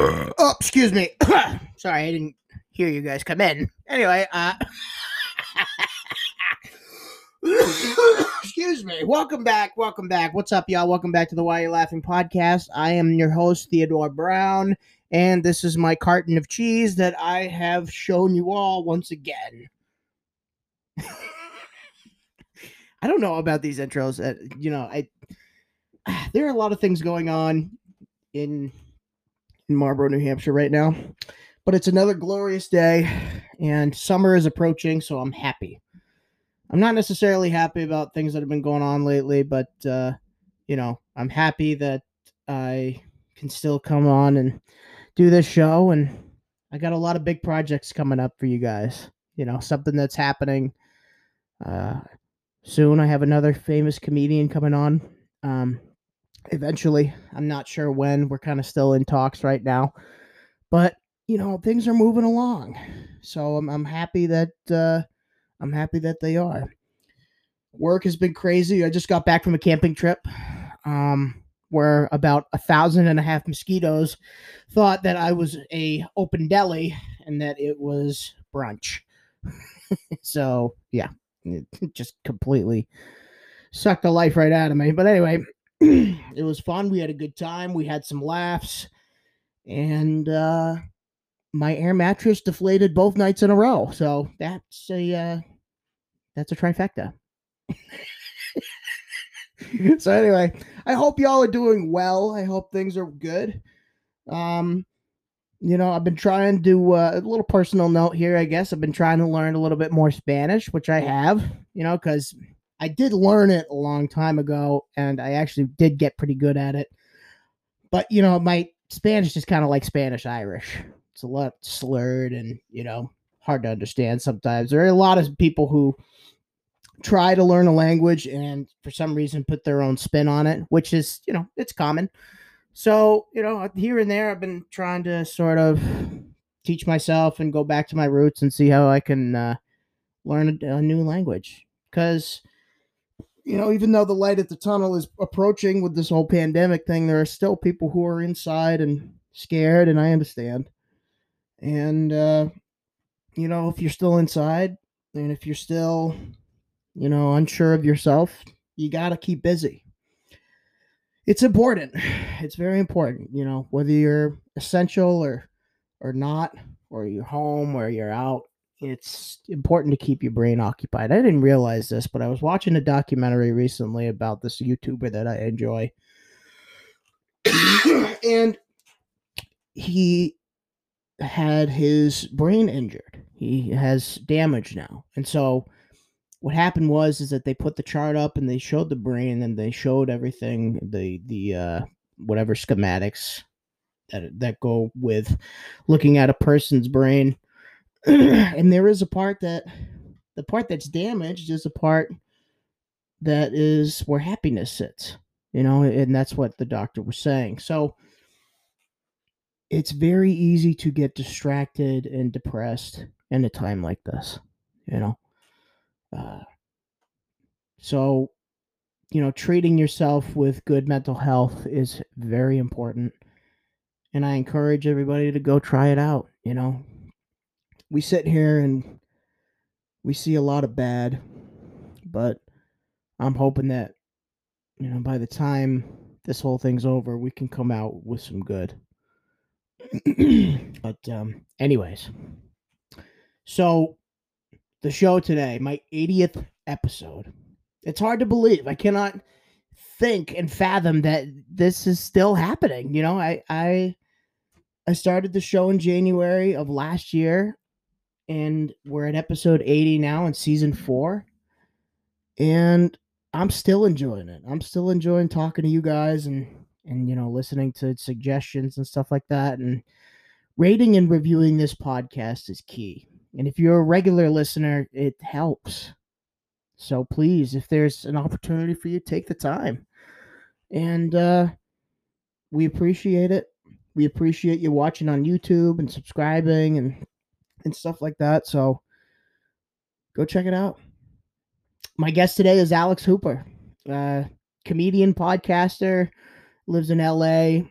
Oh, excuse me. Sorry, I didn't hear you guys come in. Anyway, excuse me. Welcome back. Welcome back. What's up, y'all? Welcome back to the Why You Laughing podcast. I am your host, Theodore Brown, and this is my carton of cheese that I have shown you all once again. I don't know about these intros. There are a lot of things going on in Marlborough, New Hampshire right now, but it's another glorious day, and summer is approaching, so I'm happy. I'm not necessarily happy about things that have been going on lately, but I'm happy that I can still come on and do this show, and I got a lot of big projects coming up for you guys. Something that's happening soon. I have another famous comedian coming on. Eventually, I'm not sure when. We're kind of still in talks right now, but things are moving along. So I'm happy that they are. Work has been crazy. I just got back from a camping trip, where about 1,500 mosquitoes thought that I was a open deli and that it was brunch. So yeah, it just completely sucked the life right out of me. But anyway, it was fun. We had a good time. We had some laughs, and my air mattress deflated both nights in a row. So that's a trifecta. So anyway, I hope y'all are doing well. I hope things are good. I've been trying to a little personal note here, I guess. I've been trying to learn a little bit more Spanish, which I have, because I did learn it a long time ago, and I actually did get pretty good at it. But, my Spanish is kind of like Spanish Irish. It's a lot slurred and, hard to understand sometimes. There are a lot of people who try to learn a language and for some reason put their own spin on it, which is, it's common. So, here and there, I've been trying to sort of teach myself and go back to my roots and see how I can learn a new language. Because, even though the light at the tunnel is approaching with this whole pandemic thing, there are still people who are inside and scared, and I understand. And, if you're still inside and if you're still, unsure of yourself, you got to keep busy. It's important. It's very important, whether you're essential or not, or you're home or you're out. It's important to keep your brain occupied. I didn't realize this, but I was watching a documentary recently about this YouTuber that I enjoy. And he had his brain injured. He has damage now. And so what happened is that they put the chart up and they showed the brain and they showed everything, the whatever schematics that go with looking at a person's brain. And there is the part that's damaged is a part that is where happiness sits, and that's what the doctor was saying. So it's very easy to get distracted and depressed in a time like this, so, treating yourself with good mental health is very important. And I encourage everybody to go try it out. We sit here and we see a lot of bad, but I'm hoping that, by the time this whole thing's over, we can come out with some good. But anyways, so the show today, my 80th episode. It's hard to believe. I cannot think and fathom that this is still happening. I started the show in January of last year, and we're at episode 80 now in season 4. And I'm still enjoying it. I'm still enjoying talking to you guys and listening to suggestions and stuff like that. And rating and reviewing this podcast is key. And if you're a regular listener, it helps. So please, if there's an opportunity for you, take the time. And we appreciate it. We appreciate you watching on YouTube and subscribing and stuff like that. So go check it out. My guest today is Alex Hooper, comedian, podcaster, lives in LA.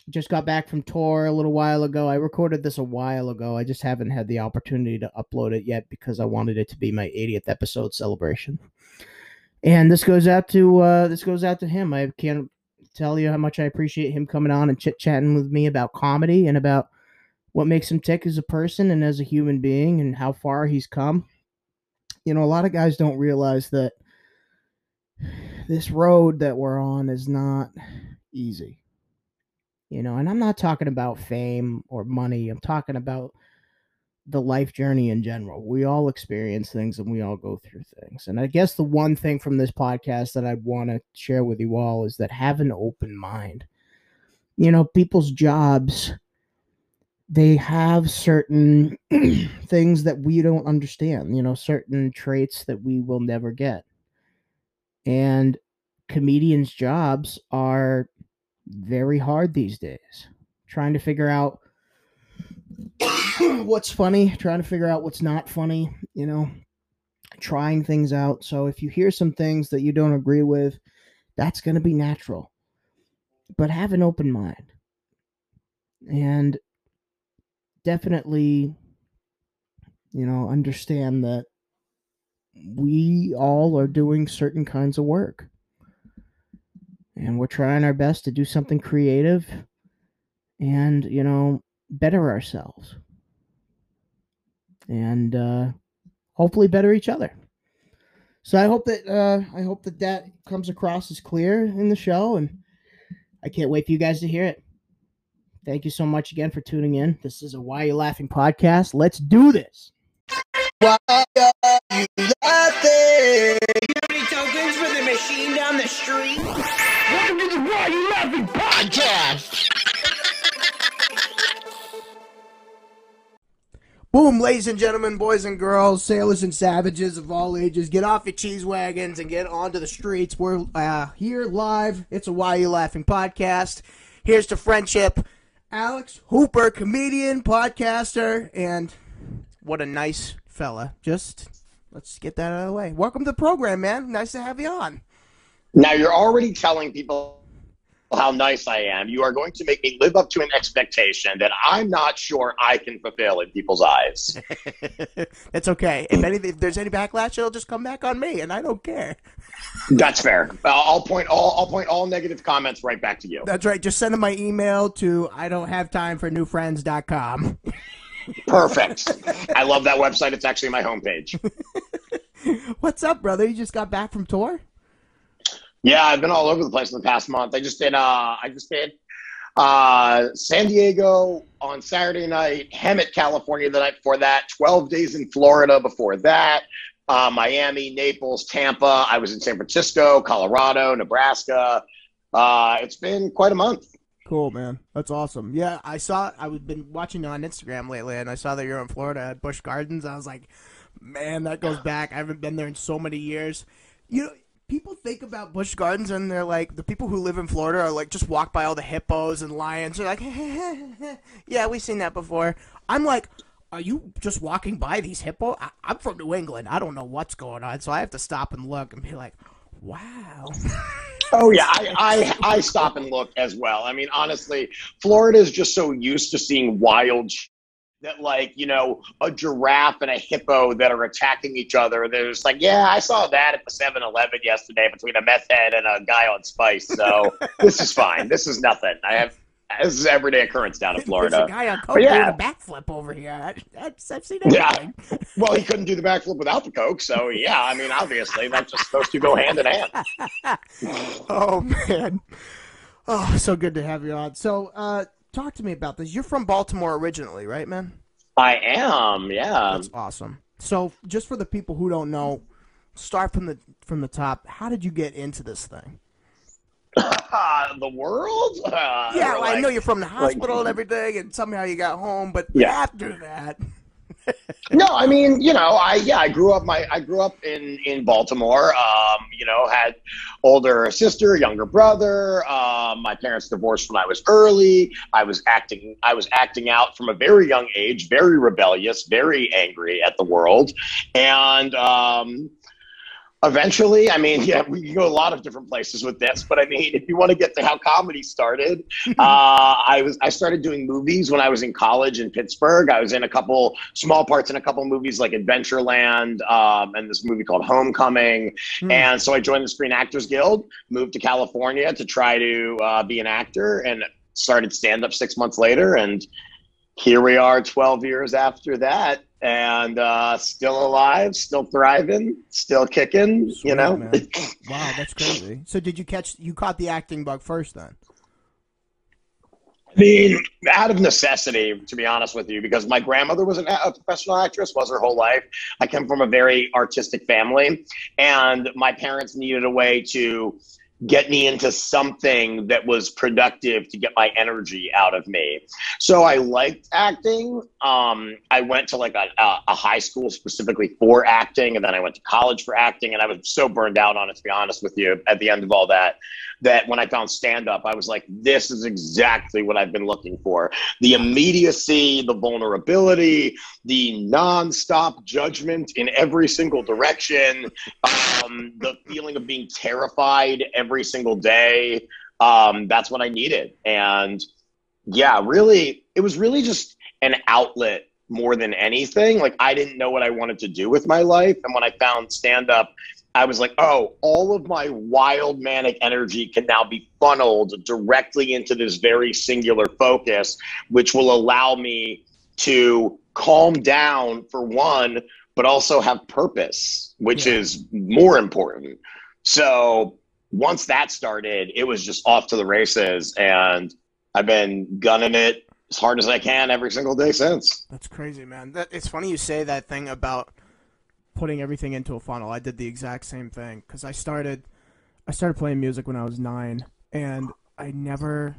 Just got back from tour a little while ago. I recorded this a while ago. I just haven't had the opportunity to upload it yet because I wanted it to be my 80th episode celebration. And this goes out to him. I can't tell you how much I appreciate him coming on and chit-chatting with me about comedy and about what makes him tick as a person and as a human being and how far he's come. You know, a lot of guys don't realize that this road that we're on is not easy. You know, and I'm not talking about fame or money. I'm talking about the life journey in general. We all experience things and we all go through things. And I guess the one thing from this podcast that I want to share with you all is that have an open mind. You know, people's jobs, they have certain things that we don't understand, you know, certain traits that we will never get. And comedians' jobs are very hard these days. Trying to figure out what's funny, trying to figure out what's not funny, you know, trying things out. So if you hear some things that you don't agree with, that's going to be natural. But have an open mind. And definitely, you know, understand that we all are doing certain kinds of work. And we're trying our best to do something creative and, you know, better ourselves. And hopefully better each other. So I hope that comes across as clear in the show, and I can't wait for you guys to hear it. Thank you so much again for tuning in. This is a Why You Laughing podcast. Let's do this. Why are you laughing? You have any tokens for the machine down the street? Welcome to the Why You Laughing podcast. Boom, ladies and gentlemen, boys and girls, sailors and savages of all ages, get off your cheese wagons and get onto the streets. We're here live. It's a Why You Laughing podcast. Here's to friendship. Alex Hooper, comedian, podcaster, and what a nice fella. Just let's get that out of the way. Welcome to the program, man. Nice to have you on. Now you're already telling people how nice I am. You are going to make me live up to an expectation that I'm not sure I can fulfill in people's eyes. That's okay. If there's any backlash, it'll just come back on me, and I don't care. That's fair. I'll point all negative comments right back to you. That's right. Just send them my email to idon'thavetimefornewfriends.com. Perfect. I love that website. It's actually my homepage. What's up, brother? You just got back from tour? Yeah, I've been all over the place in the past month. I just did San Diego on Saturday night, Hemet, California the night before that, 12 days in Florida before that, Miami, Naples, Tampa. I was in San Francisco, Colorado, Nebraska. It's been quite a month. Cool, man. That's awesome. Yeah, I've been watching you on Instagram lately, and I saw that you're in Florida at Busch Gardens. I was like, man, that goes back. I haven't been there in so many years. You know, people think about Busch Gardens and they're like, the people who live in Florida are like, just walk by all the hippos and lions. They're like, yeah, we've seen that before. I'm like, are you just walking by these hippos? I'm from New England. I don't know what's going on. So I have to stop and look and be like, wow. Oh, yeah, I stop and look as well. I mean, honestly, Florida is just so used to seeing wild that, like, you know, a giraffe and a hippo that are attacking each other. They're just like, yeah, I saw that at the 7-Eleven yesterday between a meth head and a guy on Spice. So this is fine. This is nothing. This is everyday occurrence down in Florida. There's a guy on coke doing a backflip over here. I've seen everything. Yeah. Well, he couldn't do the backflip without the coke. So, yeah, I mean, obviously, that's just supposed to go hand in hand. Oh, man. Oh, so good to have you on. So, talk to me about this. You're from Baltimore originally, right, man? I am, yeah. That's awesome. So, just for the people who don't know, start from the top. How did you get into this thing? The world? Yeah, well, I know you're from the hospital and everything, and somehow you got home, but after that. No, I mean, you know, I grew up in Baltimore. You know, had older sister, younger brother. My parents divorced when I was early. I was acting out from a very young age, very rebellious, very angry at the world, and Eventually, I mean, yeah, we can go a lot of different places with this, but I mean, if you want to get to how comedy started, I started doing movies when I was in college in Pittsburgh. I was in a couple small parts in a couple movies like Adventureland, and this movie called Homecoming. And so I joined the Screen Actors Guild, moved to California to try to be an actor, and started stand-up 6 months later. And here we are 12 years after that. And still alive, still thriving, still kicking, Sweet, you know? Man. Wow, that's crazy. So you caught the acting bug first then? I mean, out of necessity, to be honest with you, because my grandmother was a professional actress, was her whole life. I come from a very artistic family, and my parents needed a way to get me into something that was productive to get my energy out of me. So I liked acting. I went to like a high school specifically for acting, and then I went to college for acting, and I was so burned out on it, to be honest with you, at the end of all that, that when I found stand-up, I was like, this is exactly what I've been looking for. The immediacy, the vulnerability, the non-stop judgment in every single direction, the feeling of being terrified every single day. That's what I needed. And yeah, really, it was really just an outlet more than anything. Like, I didn't know what I wanted to do with my life. And when I found stand-up, I was like, oh, all of my wild manic energy can now be funneled directly into this very singular focus, which will allow me to calm down for one, but also have purpose, which is more important. So once that started, it was just off to the races, and I've been gunning it as hard as I can every single day since. That's crazy, man. It's funny you say that thing about putting everything into a funnel. I did the exact same thing because I started playing music when I was 9, and I never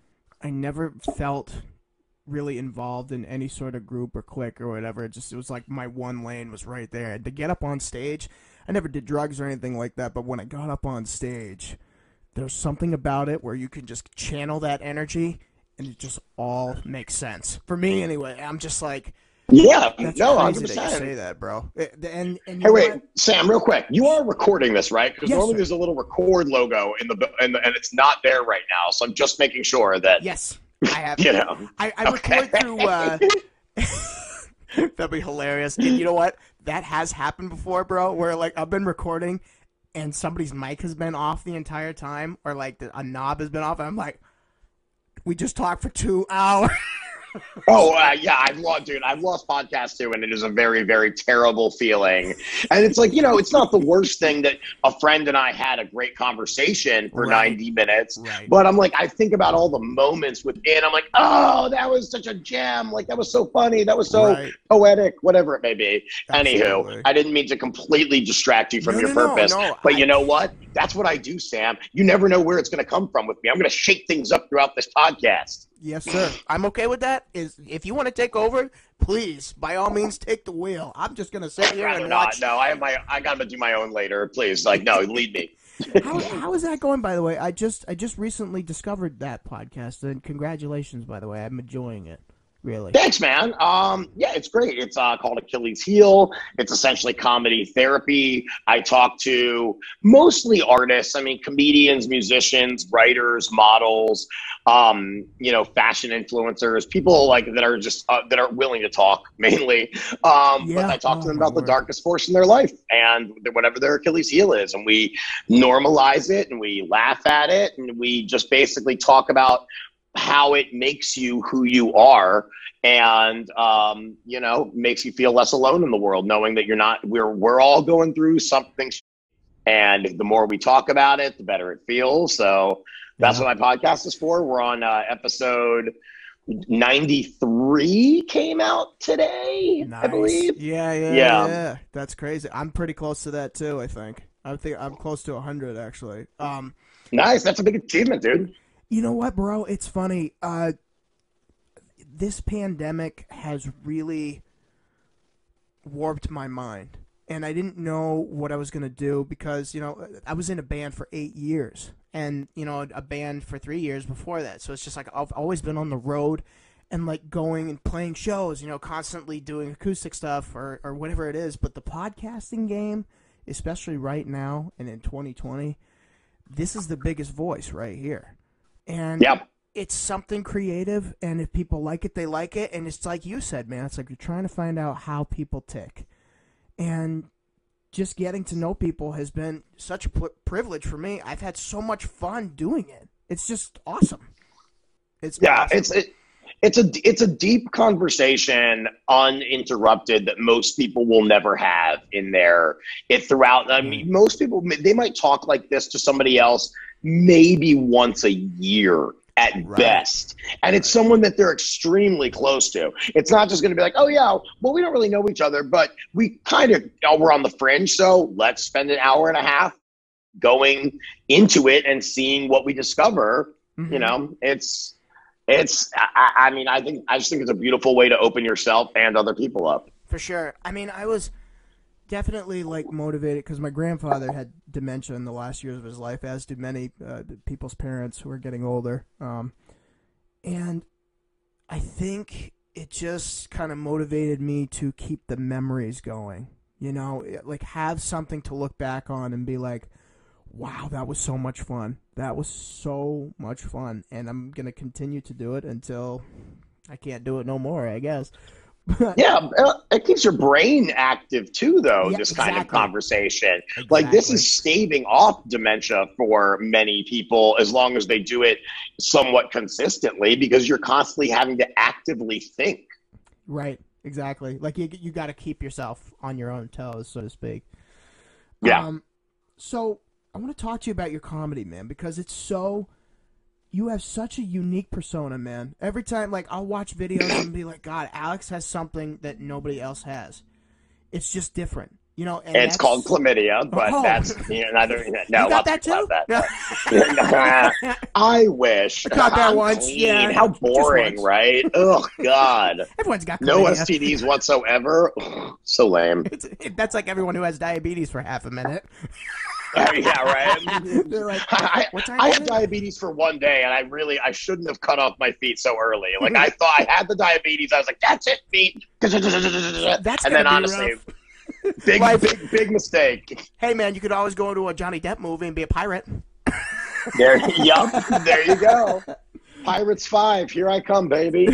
felt really involved in any sort of group or clique or whatever. It was like my one lane was right there. And to get up on stage, I never did drugs or anything like that, but when I got up on stage, there's something about it where you can just channel that energy and it just all makes sense. For me anyway, I'm just like, yeah, that's no, crazy 100%. that you say that, bro. And hey, wait, Sam, real quick. You are recording this, right? Because Yes, normally sir. there's a little record logo and it's not there right now. So I'm just making sure that Yes, I have. you know. I record through. That'd be hilarious. And you know what? That has happened before, bro. Where like I've been recording, and somebody's mic has been off the entire time, or like a knob has been off, and I'm like, we just talked for 2 hours. Oh, yeah, I've lost podcasts too, and it is a very, very terrible feeling. And it's like, you know, it's not the worst thing that a friend and I had a great conversation for Right. 90 minutes. Right. But I'm like, I think about all the moments within. I'm like, oh, that was such a gem. Like, that was so funny. That was so Right. poetic, whatever it may be. Absolutely. Anywho, I didn't mean to completely distract you from No, your no, no, purpose. no, But you know what? That's what I do, Sam. You never know where it's going to come from with me. I'm going to shake things up throughout this podcast. Yes, sir. I'm okay with that. Is if you want to take over, please, by all means, take the wheel. I'm just gonna sit here Rather and not. watch. No, I got to do my own later. Please, like, no, lead me. How is that going, by the way? I just recently discovered that podcast, and congratulations, by the way. I'm enjoying it. Really. Thanks, man. Yeah, it's great. It's called Achilles Heel. It's essentially comedy therapy. I talk to mostly artists. I mean, comedians, musicians, writers, models, you know, fashion influencers, people like that are just that are willing to talk mainly. But I talk to them about the darkest force in their life and whatever their Achilles heel is, and we normalize it and we laugh at it and we just basically talk about how it makes you who you are, and you know, makes you feel less alone in the world, knowing that we're all going through something, and the more we talk about it, the better it feels. So that's what my podcast is for. We're on episode 93, came out today, Nice. I believe. Yeah. That's crazy. I'm pretty close to that too. I think I'm close to 100 actually. Nice. That's a big achievement, dude. You know what, bro? It's funny. This pandemic has really warped my mind. And I didn't know what I was going to do because, you know, I was in a band for 8 years. And, you know, a band for 3 years before that. So it's just like I've always been on the road and, like, going and playing shows, you know, constantly doing acoustic stuff or whatever it is. But the podcasting game especially right now and in 2020, this is the biggest voice right here. And Yep. it's something creative, and if people like it, they like it. And it's like you said, man, it's like you're trying to find out how people tick. And just getting to know people has been such a privilege for me. I've had so much fun doing it. It's just awesome. It's awesome. It's a deep conversation, uninterrupted, that most people will never have in throughout. I mean, most people, they might talk like this to somebody else maybe once a year at best. And it's someone that they're extremely close to. It's not just going to be like, oh yeah, well, we don't really know each other, but we kind of, we're on the fringe. So let's spend an hour and a half going into it and seeing what we discover. You know, I just think it's a beautiful way to open yourself and other people up. For sure. I mean, I was definitely like motivated because my grandfather had dementia in the last years of his life, as do many people's parents who are getting older. And I think it just kind of motivated me to keep the memories going, you know, like have something to look back on and be like, wow, that was so much fun. That was so much fun. And I'm going to continue to do it until I can't do it no more, I guess. Yeah, it keeps your brain active too, though, this kind of conversation. Like, this is staving off dementia for many people as long as they do it somewhat consistently, because you're constantly having to actively think. Right, exactly. Like, you got to keep yourself on your own toes, so to speak. Yeah. So I want to talk to you about your comedy, man, because it's so... You have such a unique persona, man. Every time, like, I'll watch videos and be like, God, Alex has something that nobody else has. It's just different, you know. And it's called chlamydia, but that's neither. No, you got that too? That. I wish. I got that once. Clean. Yeah, how boring, right? Oh God. Everyone's got chlamydia. No STDs whatsoever. So lame. That's like everyone who has diabetes for half a minute. Yeah, right. They're like, I had diabetes for one day, and I shouldn't have cut off my feet so early. Like, I thought I had the diabetes. I was like, that's it, feet. That's and then honestly, big mistake. Hey, man, you could always go into a Johnny Depp movie and be a pirate. There you go. Pirates 5, here I come, baby.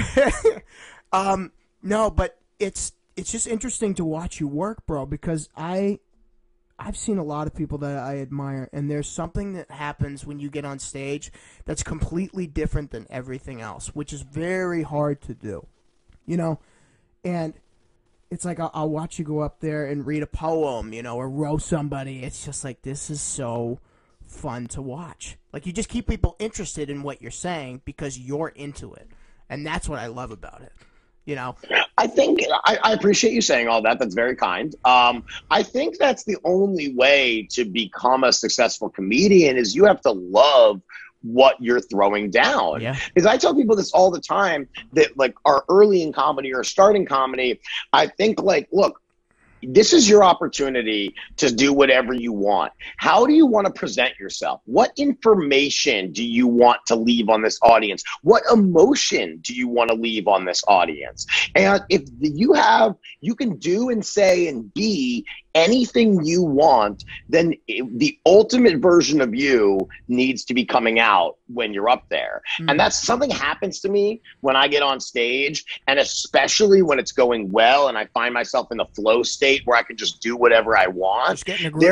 No, but it's just interesting to watch you work, bro, because I've seen a lot of people that I admire, and there's something that happens when you get on stage that's completely different than everything else, which is very hard to do, you know? And it's like I'll watch you go up there and read a poem, you know, or roast somebody. It's just like, this is so fun to watch. Like, you just keep people interested in what you're saying because you're into it, and that's what I love about it. You know, I think I appreciate you saying all that. That's very kind. I think that's the only way to become a successful comedian is you have to love what you're throwing down. Yeah. Because I tell people this all the time that, like, are early in comedy or starting comedy. I think, like, look, this is your opportunity to do whatever you want. How do you want to present yourself? What information do you want to leave on this audience? What emotion do you want to leave on this audience? And if you can do and say and be anything you want, then the ultimate version of you needs to be coming out when you're up there. And that's something happens to me when I get on stage, and especially when it's going well and I find myself in the flow state where I can just do whatever I want.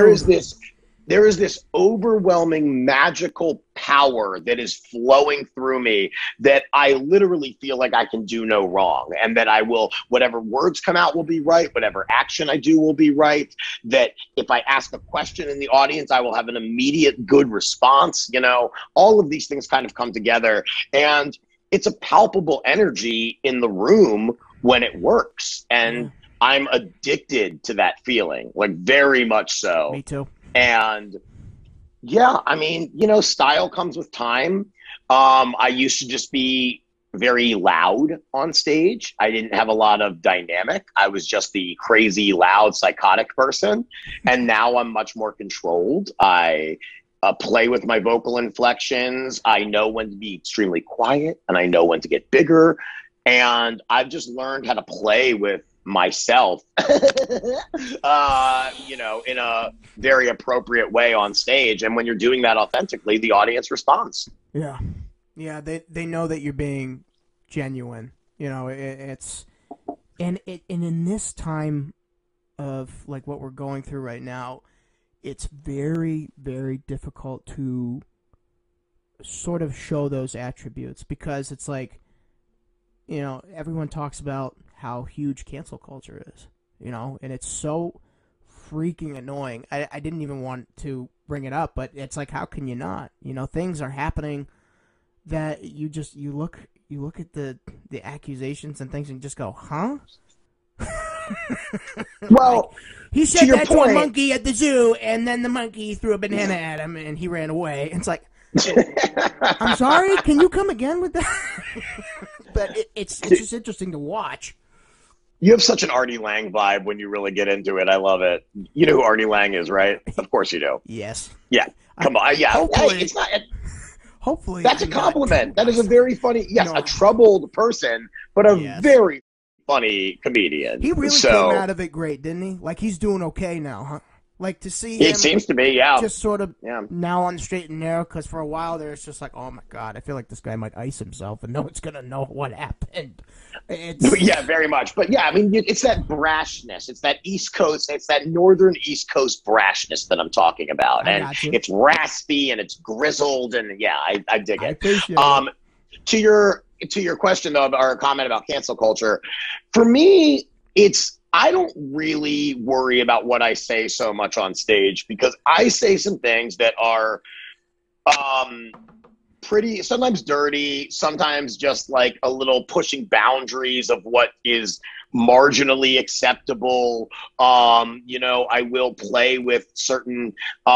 There is this overwhelming magical power that is flowing through me that I literally feel like I can do no wrong, and that whatever words come out will be right, whatever action I do will be right, that if I ask a question in the audience, I will have an immediate good response. You know, all of these things kind of come together, and it's a palpable energy in the room when it works. And I'm addicted to that feeling, like very much so. Me too. And yeah, I mean, you know, style comes with time. I used to just be very loud on stage. I didn't have a lot of dynamic. I was just the crazy, loud, psychotic person. And now I'm much more controlled. I play with my vocal inflections. I know when to be extremely quiet, and I know when to get bigger. And I've just learned how to play with myself, you know, in a very appropriate way on stage. And when you're doing that authentically, the audience responds. Yeah. Yeah, they know that you're being genuine. You know, it's and in this time of like what we're going through right now, it's very, very difficult to sort of show those attributes, because it's like, you know, everyone talks about how huge cancel culture is, you know, and it's so freaking annoying. I didn't even want to bring it up, but it's like, how can you not? You know, things are happening that you look at the accusations and things and just go, huh? Well, like, he said to that your point, to a monkey at the zoo, and then the monkey threw a banana at him, and he ran away. It's like, I'm sorry, can you come again with that? But it's just interesting to watch. You have such an Artie Lang vibe when you really get into it. I love it. You know who Artie Lang is, right? Of course you do. Yes. Yeah. Come on. Yeah. Hopefully, hey, it's not. Hopefully, That's a compliment. That is a very funny. Yes, No. a troubled person, but a very funny comedian. He really came out of it great, didn't he? Like, he's doing okay now, huh? Like, to see him, it seems to be, yeah. just sort of now on the straight and narrow, because for a while there, it's just like, oh my God, I feel like this guy might ice himself and no one's going to know what happened. Yeah, very much. But yeah, I mean, it's that brashness. It's that East Coast, it's that Northern East Coast brashness that I'm talking about. And it's raspy and it's grizzled, and yeah, I dig it. I appreciate it. To your question, though, or comment about cancel culture, for me, I don't really worry about what I say so much on stage, because I say some things that are pretty, sometimes dirty, sometimes just like a little pushing boundaries of what is marginally acceptable. You know, I will play with certain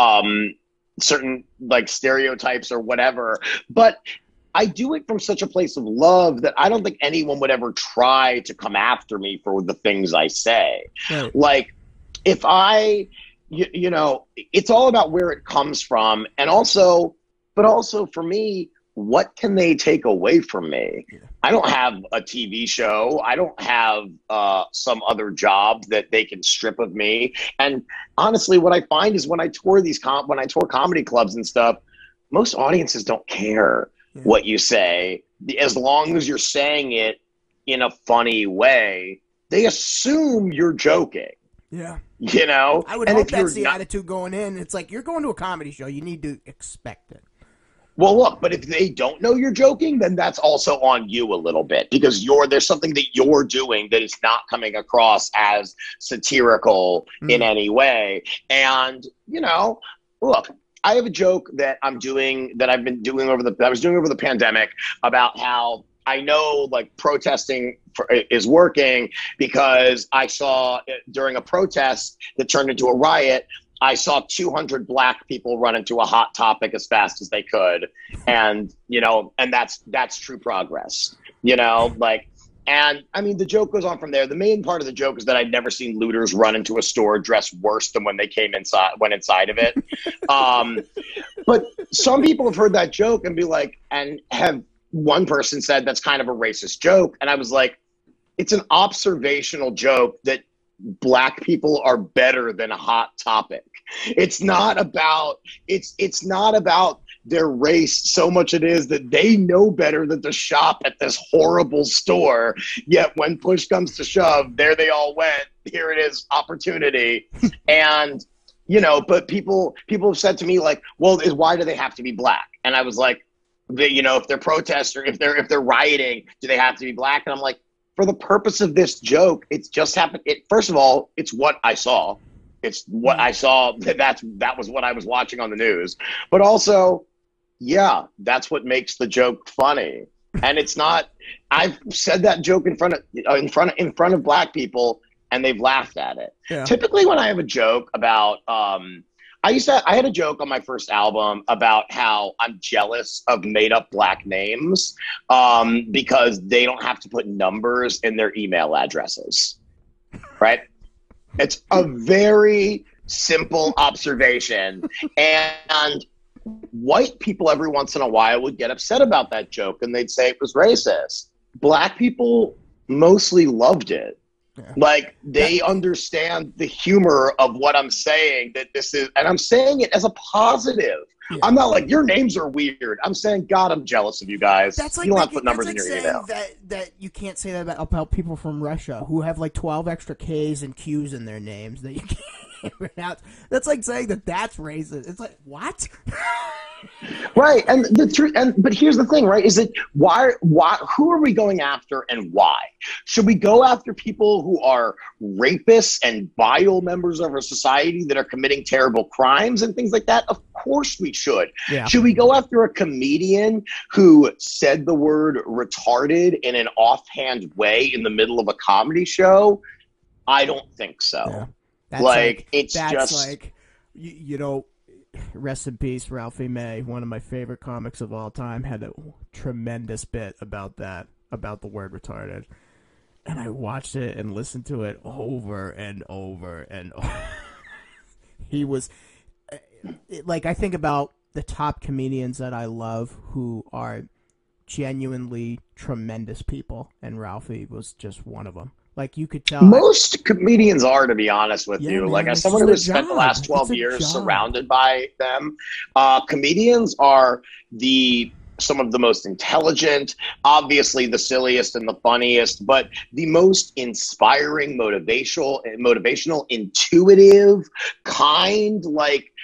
like stereotypes or whatever, but I do it from such a place of love that I don't think anyone would ever try to come after me for the things I say. Right. Like, if you know, it's all about where it comes from. And also for me, what can they take away from me? Yeah. I don't have a TV show. I don't have some other job that they can strip of me. And honestly, what I find is when I tour comedy clubs and stuff, most audiences don't care what you say, as long as you're saying it in a funny way. They assume you're joking. Yeah. You know? I would hope that's the attitude going in. It's like, you're going to a comedy show, you need to expect it. Well, look, but if they don't know you're joking, then that's also on you a little bit, because there's something that you're doing that is not coming across as satirical in any way. And, you know, look, I have a joke that I was doing over the pandemic about how I know like protesting is working, because I saw during a protest that turned into a riot, I saw 200 black people run into a hot topic as fast as they could. And, you know, and that's true progress, you know, like. And I mean, the joke goes on from there. The main part of the joke is that I'd never seen looters run into a store dressed worse than when they went inside of it. But some people have heard that joke and be like, one person said that's kind of a racist joke. And I was like, it's an observational joke that black people are better than a hot topic. It's not about their race so much it is that they know better than to shop at this horrible store, yet when push comes to shove, there they all went. Here it is, opportunity. And, you know, but people have said to me like, well, why do they have to be black? And I was like, you know, if they're protesters, if they're rioting, do they have to be black? And I'm like, for the purpose of this joke, it's just happened. First of all, it's what I saw. It's what I saw. That was what I was watching on the news. But also, yeah, that's what makes the joke funny. And it's not. I've said that joke in front of black people, and they've laughed at it. Yeah. Typically, when I have a joke about, I had a joke on my first album about how I'm jealous of made up black names because they don't have to put numbers in their email addresses, right? It's a very simple observation, and white people every once in a while would get upset about that joke and they'd say it was racist. Black people mostly loved it. Like, they understand the humor of what I'm saying, that this is, and I'm saying it as a positive. Yeah. I'm not like, your names are weird. I'm saying, God, I'm jealous of you guys. That's like, you don't have to put numbers in your saying email. that you can't say that about people from Russia who have like 12 extra K's and Q's in their names that you can't pronounce. That's like saying that that's racist. It's like, what? Right, and the truth, but here's the thing, right? Is it why? Who are we going after, and why? Should we go after people who are rapists and vile members of our society that are committing terrible crimes and things like that? Of course we should. Yeah. Should we go after a comedian who said the word retarded in an offhand way in the middle of a comedy show? I don't think so. Yeah. That's like it's just like you know. Rest in peace, Ralphie May, one of my favorite comics of all time, had a tremendous bit about that, about the word retarded. And I watched it and listened to it over and over and over. He was, like, I think about the top comedians that I love who are genuinely tremendous people, and Ralphie was just one of them. Like, you could tell. Most comedians are, to be honest with you. Man, like, as someone who has spent the last 12 years surrounded by them, comedians are some of the most intelligent, obviously the silliest and the funniest, but the most inspiring, motivational, intuitive, kind. Like,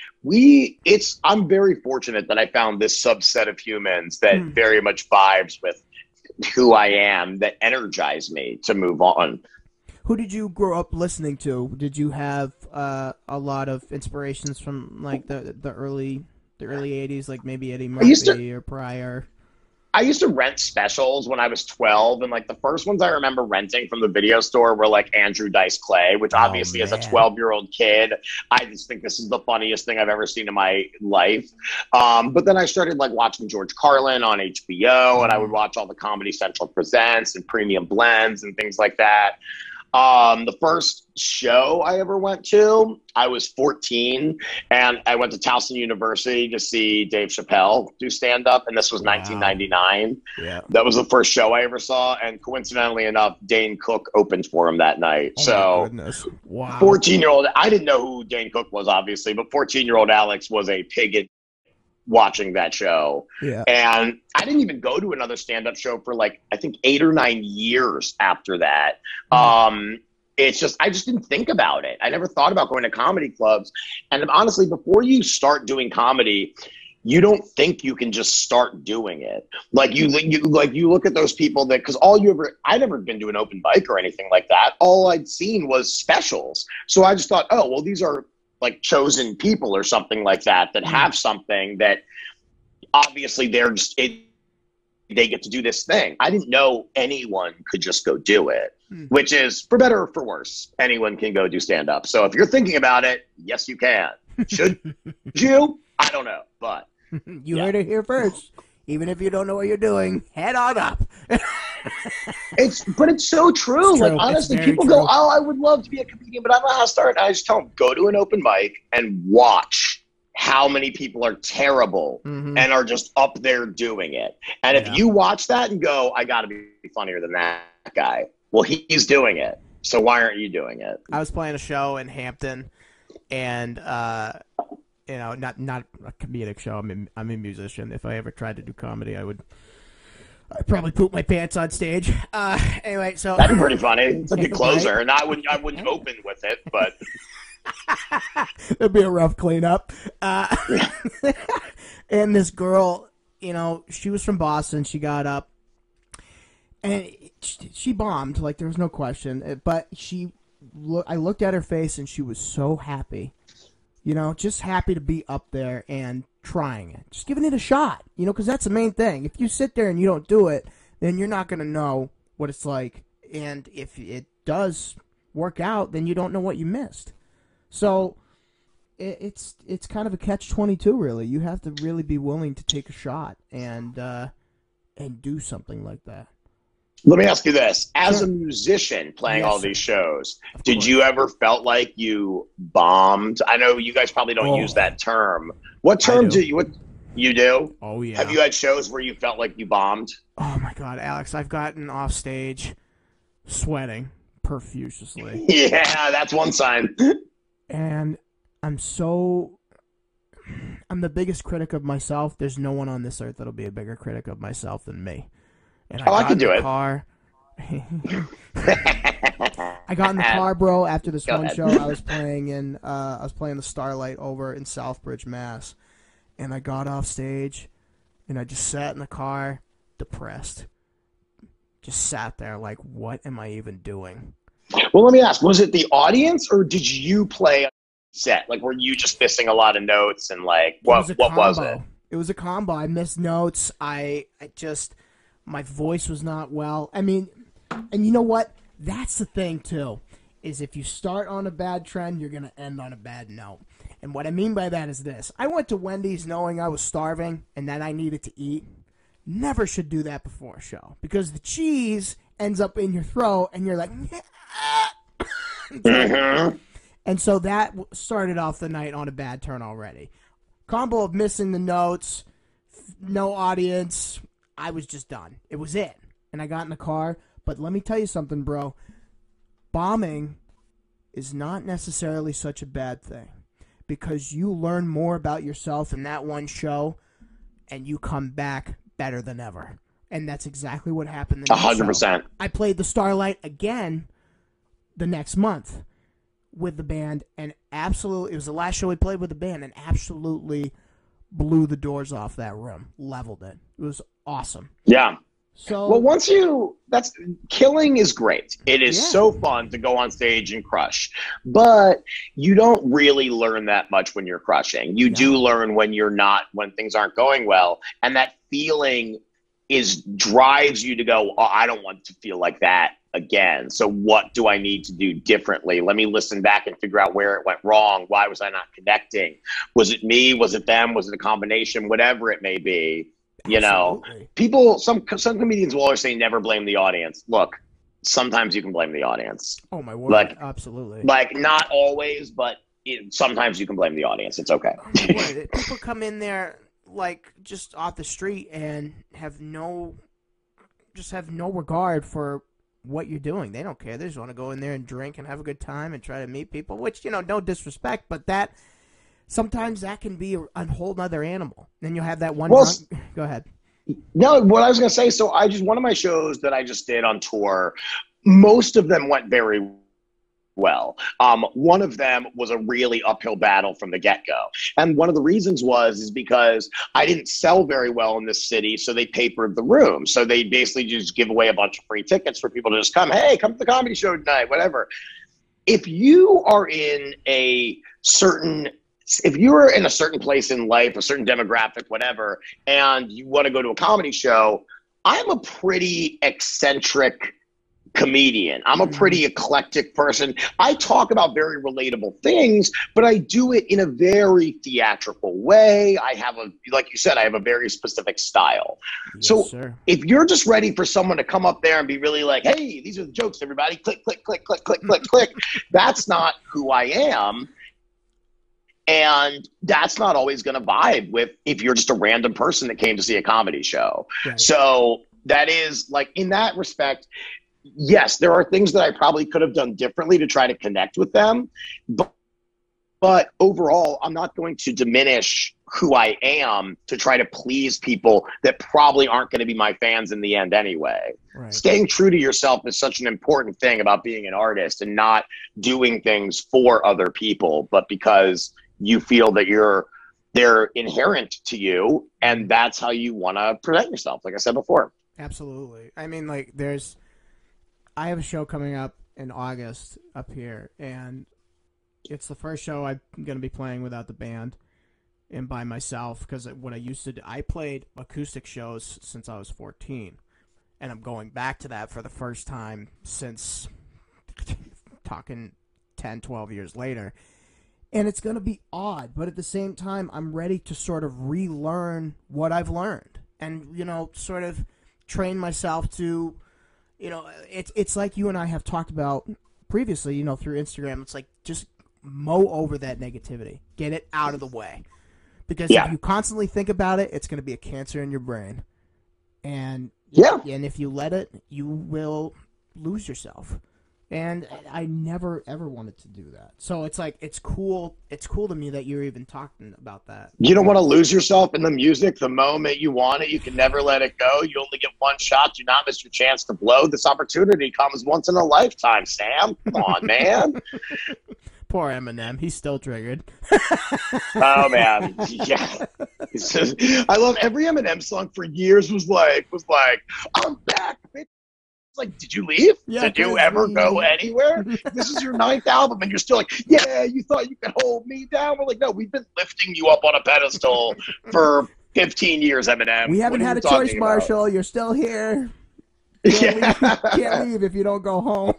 I'm very fortunate that I found this subset of humans that very much vibes with who I am, that energize me to move on. Who did you grow up listening to? Did you have a lot of inspirations from like the early 80s, like maybe Eddie Murphy or Pryor? I used to rent specials when I was 12, and like the first ones I remember renting from the video store were like Andrew Dice Clay, which obviously as a 12-year-old kid, I just think this is the funniest thing I've ever seen in my life. But then I started like watching George Carlin on HBO, and I would watch all the Comedy Central Presents and Premium Blends and things like that. The first show I ever went to, I was 14, and I went to Towson University to see Dave Chappelle do stand-up, and this was 1999. Yeah. That was the first show I ever saw, and coincidentally enough, Dane Cook opened for him that night. Oh, so, wow. 14-year-old, I didn't know who Dane Cook was, obviously, but 14-year-old Alex was a pig in watching that show. Yeah. And I didn't even go to another stand-up show for like, I think 8 or 9 years after that. It's just, I just didn't think about it. I never thought about going to comedy clubs. And honestly, before you start doing comedy, you don't think you can just start doing it. Like you look at those people that, because I'd never been to an open mic or anything like that. All I'd seen was specials. So I just thought, oh, well, these are like chosen people or something like that have something that obviously they get to do this thing. I didn't know anyone could just go do it, which is, for better or for worse, anyone can go do stand up. So if you're thinking about it, yes, you can. Should you? I don't know, but you heard it here first. Even if you don't know what you're doing, head on up. But it's so true. Like, honestly, people go, oh, I would love to be a comedian, but I don't know how to start. And I just tell them, go to an open mic and watch how many people are terrible and are just up there doing it. And if you watch that and go, I got to be funnier than that guy. Well, he's doing it. So why aren't you doing it? I was playing a show in Hampton, and you know, not a comedic show. I'm a musician. If I ever tried to do comedy, I'd probably poop my pants on stage. Anyway, so that'd be pretty funny. It's like a closer, and I wouldn't open with it, but it'd be a rough cleanup. And this girl, you know, she was from Boston. She got up, and she bombed. Like, there was no question. But I looked at her face, and she was so happy. You know, just happy to be up there and trying it. Just giving it a shot, you know, because that's the main thing. If you sit there and you don't do it, then you're not going to know what it's like. And if it does work out, then you don't know what you missed. So it's kind of a catch-22, really. You have to really be willing to take a shot and do something like that. Let me ask you this. As a musician playing all these shows, did you ever felt like you bombed? I know you guys probably don't use that term. What term do you do? Oh, yeah. Have you had shows where you felt like you bombed? Oh, my God, Alex, I've gotten off stage sweating profusely. Yeah, that's one sign. And I'm the biggest critic of myself. There's no one on this earth that'll be a bigger critic of myself than me. And I can do it. Car. I got in the car, bro, after this one show. I was playing the Starlight over in Southbridge, Mass. And I got off stage, and I just sat in the car, depressed. Just sat there like, what am I even doing? Well, let me ask, was it the audience, or did you play a set? Like, were you just missing a lot of notes, and like, what was it? It was a combo. I missed notes. I just, my voice was not well. I mean, and you know what? That's the thing, too, is if you start on a bad trend, you're going to end on a bad note. And what I mean by that is this. I went to Wendy's knowing I was starving and that I needed to eat. Never should do that before a show, because the cheese ends up in your throat and you're like, and so that started off the night on a bad turn already. Combo of missing the notes, no audience, I was just done. It was it. And I got in the car. But let me tell you something, bro. Bombing is not necessarily such a bad thing, because you learn more about yourself in that one show, and you come back better than ever. And that's exactly what happened. 100%. I played the Starlight again the next month with the band, and absolutely, it was the last show we played with the band, and absolutely blew the doors off that room, leveled it. It was awesome. Yeah. So, well, killing is great. It is so fun to go on stage and crush, but you don't really learn that much when you're crushing. You do learn when when things aren't going well, and that feeling drives you to go, oh, I don't want to feel like that again. So what do I need to do differently? Let me listen back and figure out where it went wrong. Why was I not connecting? Was it me? Was it them? Was it a combination? Whatever it may be. You know, some comedians will always say never blame the audience. Look, sometimes you can blame the audience. Oh my word! Absolutely. Like, not always, but sometimes you can blame the audience. It's okay. People come in there like just off the street and have no regard for what you're doing. They don't care. They just want to go in there and drink and have a good time and try to meet people. Which, no disrespect, but that. Sometimes that can be a whole nother animal. Then you'll have that one. Go ahead. No, what I was going to say. So one of my shows that I just did on tour, most of them went very well. One of them was a really uphill battle from the get-go. And one of the reasons is because I didn't sell very well in this city, so they papered the room. So they basically just give away a bunch of free tickets for people to just come to the comedy show tonight, whatever. If you are in a certain place in life, a certain demographic, whatever, and you want to go to a comedy show, I'm a pretty eccentric comedian. I'm a pretty eclectic person. I talk about very relatable things, but I do it in a very theatrical way. Like you said, I have a very specific style. Yes, so if you're just ready for someone to come up there and be really like, hey, these are the jokes, everybody, click, click, click, click, click, click, click, that's not who I am. And that's not always going to vibe with if you're just a random person that came to see a comedy show. Right. So that is, like, in that respect, yes, there are things that I probably could have done differently to try to connect with them. But overall, I'm not going to diminish who I am to try to please people that probably aren't going to be my fans in the end anyway. Right. Staying true to yourself is such an important thing about being an artist, and not doing things for other people, but because you feel that they're inherent to you, and that's how you want to present yourself, like I said before. Absolutely. I mean, like, I have a show coming up in August up here, and it's the first show I'm going to be playing without the band and by myself, because what I used to do, I played acoustic shows since I was 14, and I'm going back to that for the first time since talking 10, 12 years later. And it's going to be odd, but at the same time, I'm ready to sort of relearn what I've learned and, sort of train myself to, it's like you and I have talked about previously, through Instagram. It's like, just mow over that negativity. Get it out of the way. Because if you constantly think about it, it's going to be a cancer in your brain. And if you let it, you will lose yourself. And I never ever wanted to do that. So it's like it's cool to me that you're even talking about that. You don't want to lose yourself in the music the moment you want it. You can never let it go. You only get one shot. Do not miss your chance to blow. This opportunity comes once in a lifetime, Sam. Come on, man. Poor Eminem. He's still triggered. Oh, man. Yeah. I love every Eminem song for years was like, I'm back, bitch. Like, did you leave? Yeah, did you ever go anywhere? This is your 9th album, and you're still like, yeah, you thought you could hold me down? We're like, no, we've been lifting you up on a pedestal for 15 years, Eminem. We haven't had a choice, Marshall. You're still here. Can't leave if you don't go home.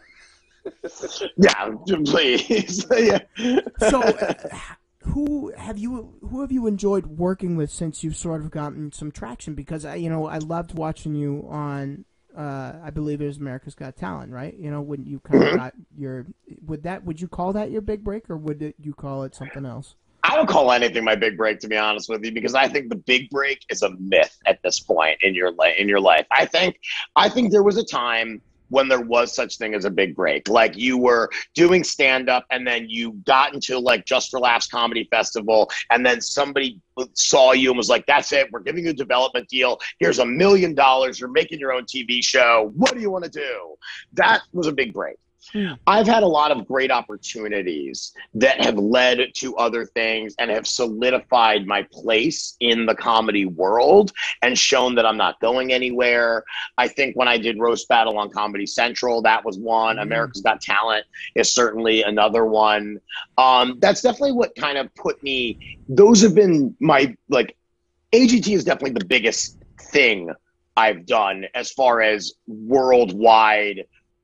Yeah, please. Yeah. So, who have you enjoyed working with since you've sort of gotten some traction? Because I loved watching you on. I believe it was America's Got Talent, right? When you kind of got your, would you call that your big break, or would you call it something else? I don't call anything my big break, to be honest with you, because I think the big break is a myth at this point in your life. I think there was a time when there was such thing as a big break. Like, you were doing stand-up and then you got into like Just for Laughs Comedy Festival, and then somebody saw you and was like, that's it, we're giving you a development deal. Here's $1 million. You're making your own TV show. What do you want to do? That was a big break. I've had a lot of great opportunities that have led to other things and have solidified my place in the comedy world and shown that I'm not going anywhere. I think when I did Roast Battle on Comedy Central, that was one. America's Got Talent is certainly another one. That's definitely what kind of put me, those have been my, like, AGT is definitely the biggest thing I've done as far as worldwide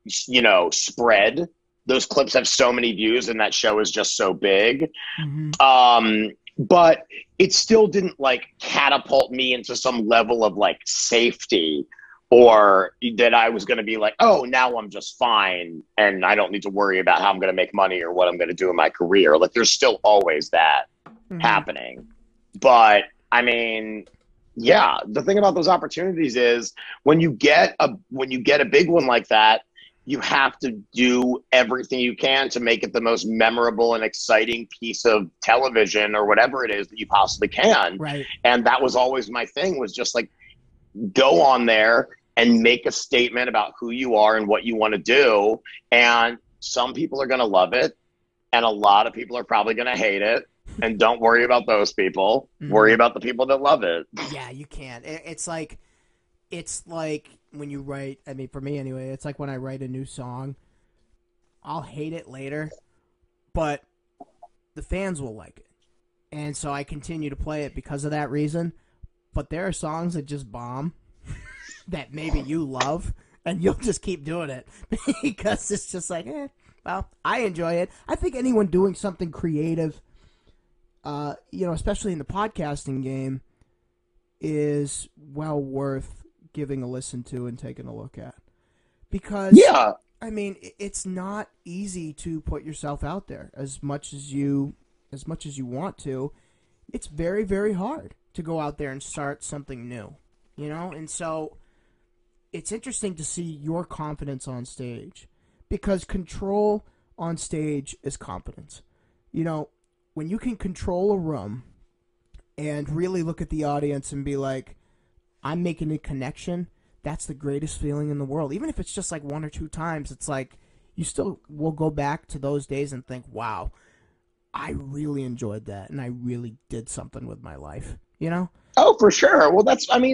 spread. Those clips have so many views and that show is just so big. But it still didn't like catapult me into some level of like safety, or that I was going to be like, oh, now I'm just fine and I don't need to worry about how I'm going to make money or what I'm going to do in my career. Like, there's still always that happening. But I mean, yeah, the thing about those opportunities is when you get a big one like that, you have to do everything you can to make it the most memorable and exciting piece of television or whatever it is that you possibly can. Right. And that was always my thing, was just like, go on there and make a statement about who you are and what you want to do. And some people are going to love it, and a lot of people are probably going to hate it. And don't worry about those people. Worry about the people that love it. Yeah, you can't. It's like when you write, I mean, for me anyway, it's like when I write a new song, I'll hate it later, but the fans will like it. And so I continue to play it because of that reason. But there are songs that just bomb that maybe you love, and you'll just keep doing it because it's just like, well, I enjoy it. I think anyone doing something creative, especially in the podcasting game, is well worth giving a listen to and taking a look at. Because, yeah, I mean, it's not easy to put yourself out there as much as you want to. It's very, very hard to go out there and start something new, And so it's interesting to see your confidence on stage, because control on stage is confidence. When you can control a room and really look at the audience and be like, I'm making a connection, that's the greatest feeling in the world. Even if it's just like one or two times, it's like you still will go back to those days and think, wow, I really enjoyed that and I really did something with my life, Oh, for sure. Well,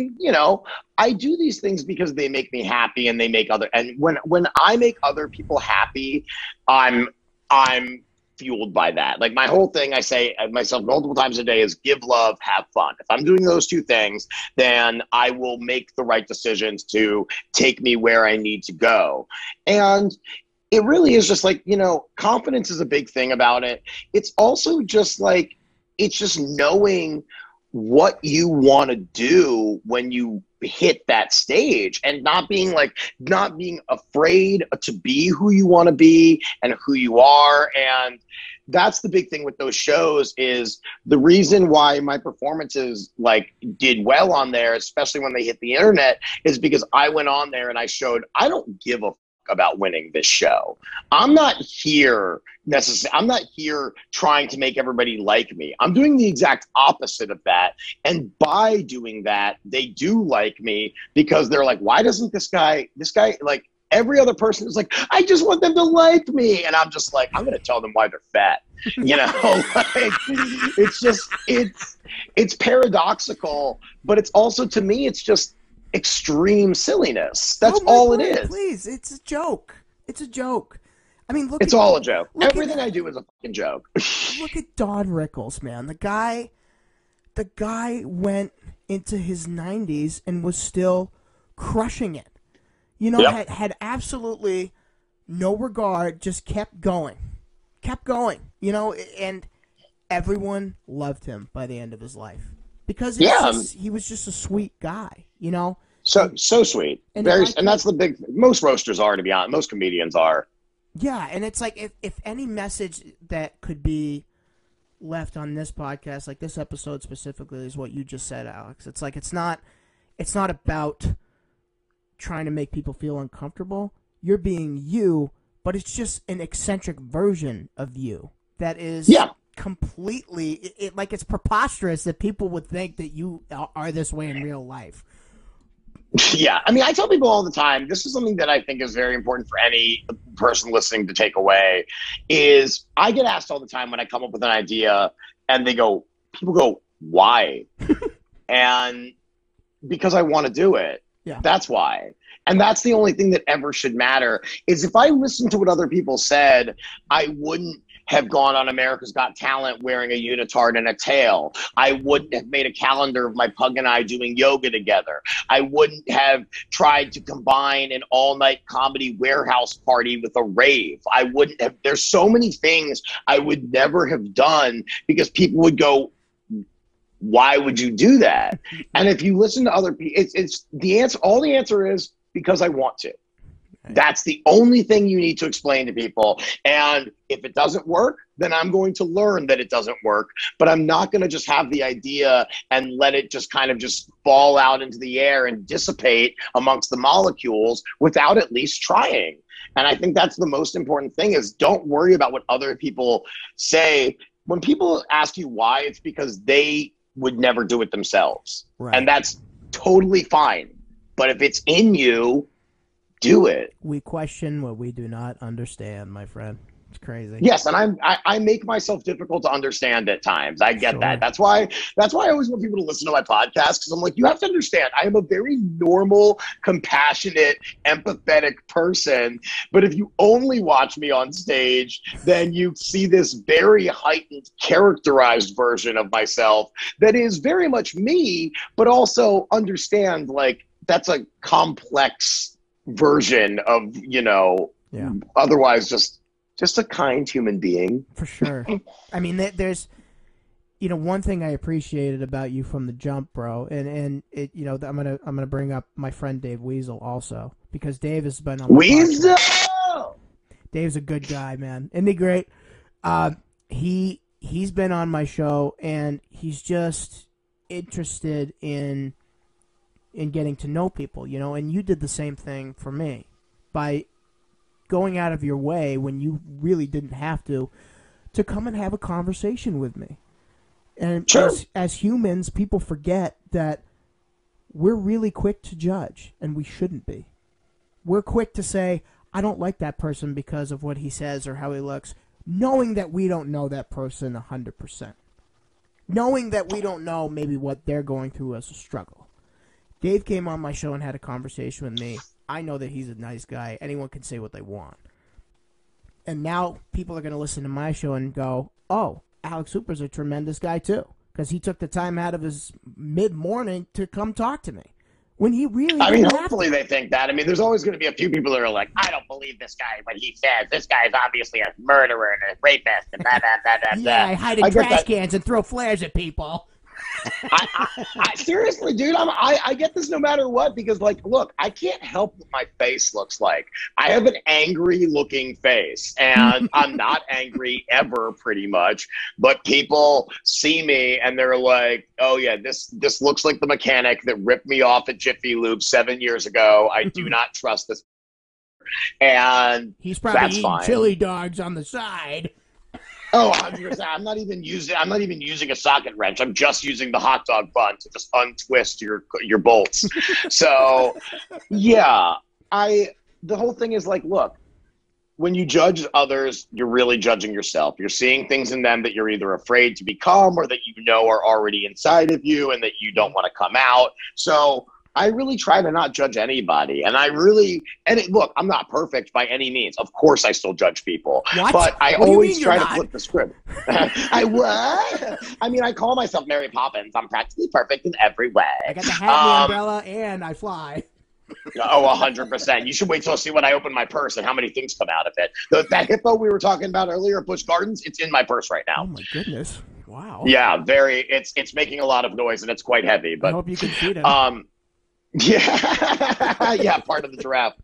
I do these things because they make me happy and they make and when I make other people happy, I'm fueled by that. Like, my whole thing, I say myself multiple times a day, is give love, have fun. If I'm doing those two things, then I will make the right decisions to take me where I need to go. And it really is just like, confidence is a big thing about it. It's also just like, it's just knowing what you want to do when you hit that stage, and not being afraid to be who you want to be and who you are. And that's the big thing with those shows, is the reason why my performances did well on there, especially when they hit the internet, is because I went on there and I showed I don't give a about winning this show. I'm not here necessarily. I'm not here trying to make everybody like me. I'm doing the exact opposite of that. And by doing that, they do like me because they're like, why doesn't this guy, like every other person is like, I just want them to like me. And I'm just like, I'm going to tell them why they're fat. You know, like, it's paradoxical, but it's also, to me, it's just extreme silliness. That's all it is. Please, it's a joke. It's a joke. I mean, it's all a joke. Everything I do is a fucking joke. Look at Don Rickles, man. The guy went into his 90s and was still crushing it. You know, Yep. had absolutely no regard, just kept going. You know, and everyone loved him by the end of his life because he was just a sweet guy, you know. So sweet, and that's the big. Most roasters are, to be honest. Most comedians are. Yeah, and it's like if any message that could be left on this podcast, like this episode specifically, is what you just said, Alex. It's like it's not about trying to make people feel uncomfortable. You're being you, but it's just an eccentric version of you that is completely like it's preposterous that people would think that you are this way in real life. Yeah, I mean, I tell people all the time, this is something that I think is very important for any person listening to take away, is I get asked all the time when I come up with an idea, and people go, why? And because I want to do it. Yeah. That's why. And that's the only thing that ever should matter, is if I listened to what other people said, I wouldn't have gone on America's Got Talent wearing a unitard and a tail. I wouldn't have made a calendar of my pug and I doing yoga together. I wouldn't have tried to combine an all-night comedy warehouse party with a rave. I wouldn't have. There's so many things I would never have done because people would go, why would you do that? And if you listen to other people, it's the answer. All the answer is because I want to. That's the only thing you need to explain to people. And if it doesn't work, then I'm going to learn that it doesn't work. But I'm not going to just have the idea and let it just kind of just fall out into the air and dissipate amongst the molecules without at least trying. And I think that's the most important thing, is don't worry about what other people say. When people ask you why, it's because they would never do it themselves. Right. And that's totally fine. But if it's in you, do it. We question what we do not understand, my friend. It's crazy. Yes, and I make myself difficult to understand at times. I get that. That's why I always want people to listen to my podcast, because I'm like, you have to understand, I am a very normal, compassionate, empathetic person. But if you only watch me on stage, then you see this very heightened, characterized version of myself that is very much me, but also understand, like, that's a complex version of, otherwise just a kind human being. For sure. I mean, there's, one thing I appreciated about you from the jump, bro, and it, I'm gonna bring up my friend Dave Weasel also, because Dave has been on. Weasel. Dave's a good guy, man. Isn't he great? He's been on my show, and he's just interested in getting to know people, and you did the same thing for me by going out of your way when you really didn't have to come and have a conversation with me. And sure. as humans, people forget that we're really quick to judge, and we shouldn't be. We're quick to say, I don't like that person because of what he says or how he looks, knowing that we don't know that person 100%. Knowing that we don't know maybe what they're going through as a struggle. Dave came on my show and had a conversation with me. I know that he's a nice guy. Anyone can say what they want. And now people are going to listen to my show and go, oh, Alex Hooper's a tremendous guy too, because he took the time out of his mid-morning to come talk to me. When he really hopefully they think that. I mean, there's always going to be a few people that are like, I don't believe this guy when he says this guy's obviously a murderer and a rapist and blah, blah, blah, blah, blah. Yeah, I hide in trash cans and throw flares at people. I seriously, dude, I get this no matter what, because, like, look, I can't help what my face looks like. I have an angry looking face, and I'm not angry ever, pretty much, but people see me and they're like, oh yeah, this looks like the mechanic that ripped me off at Jiffy Lube 7 years ago. I do not trust this and He's probably that's eating fine. chili dogs on the side. Oh, 100%. I'm not even using a socket wrench. I'm just using the hot dog bun to just untwist your bolts. So, yeah, the whole thing is like, look, when you judge others, you're really judging yourself. You're seeing things in them that you're either afraid to become or that you know are already inside of you and that you don't want to come out. So I really try to not judge anybody. And look, I'm not perfect by any means. Of course, I still judge people. What? But I What do you always mean try you're to not? flip the script. I mean, I call myself Mary Poppins. I'm practically perfect in every way. I got the hat and the umbrella, and I fly. Oh, 100%. You should wait till I see when I open my purse and how many things come out of it. That hippo we were talking about earlier at Busch Gardens, it's in my purse right Oh now. my goodness! Wow. Yeah, it's making a lot of noise and it's quite heavy. I But hope you can feed it. yeah, yeah, part of the giraffe.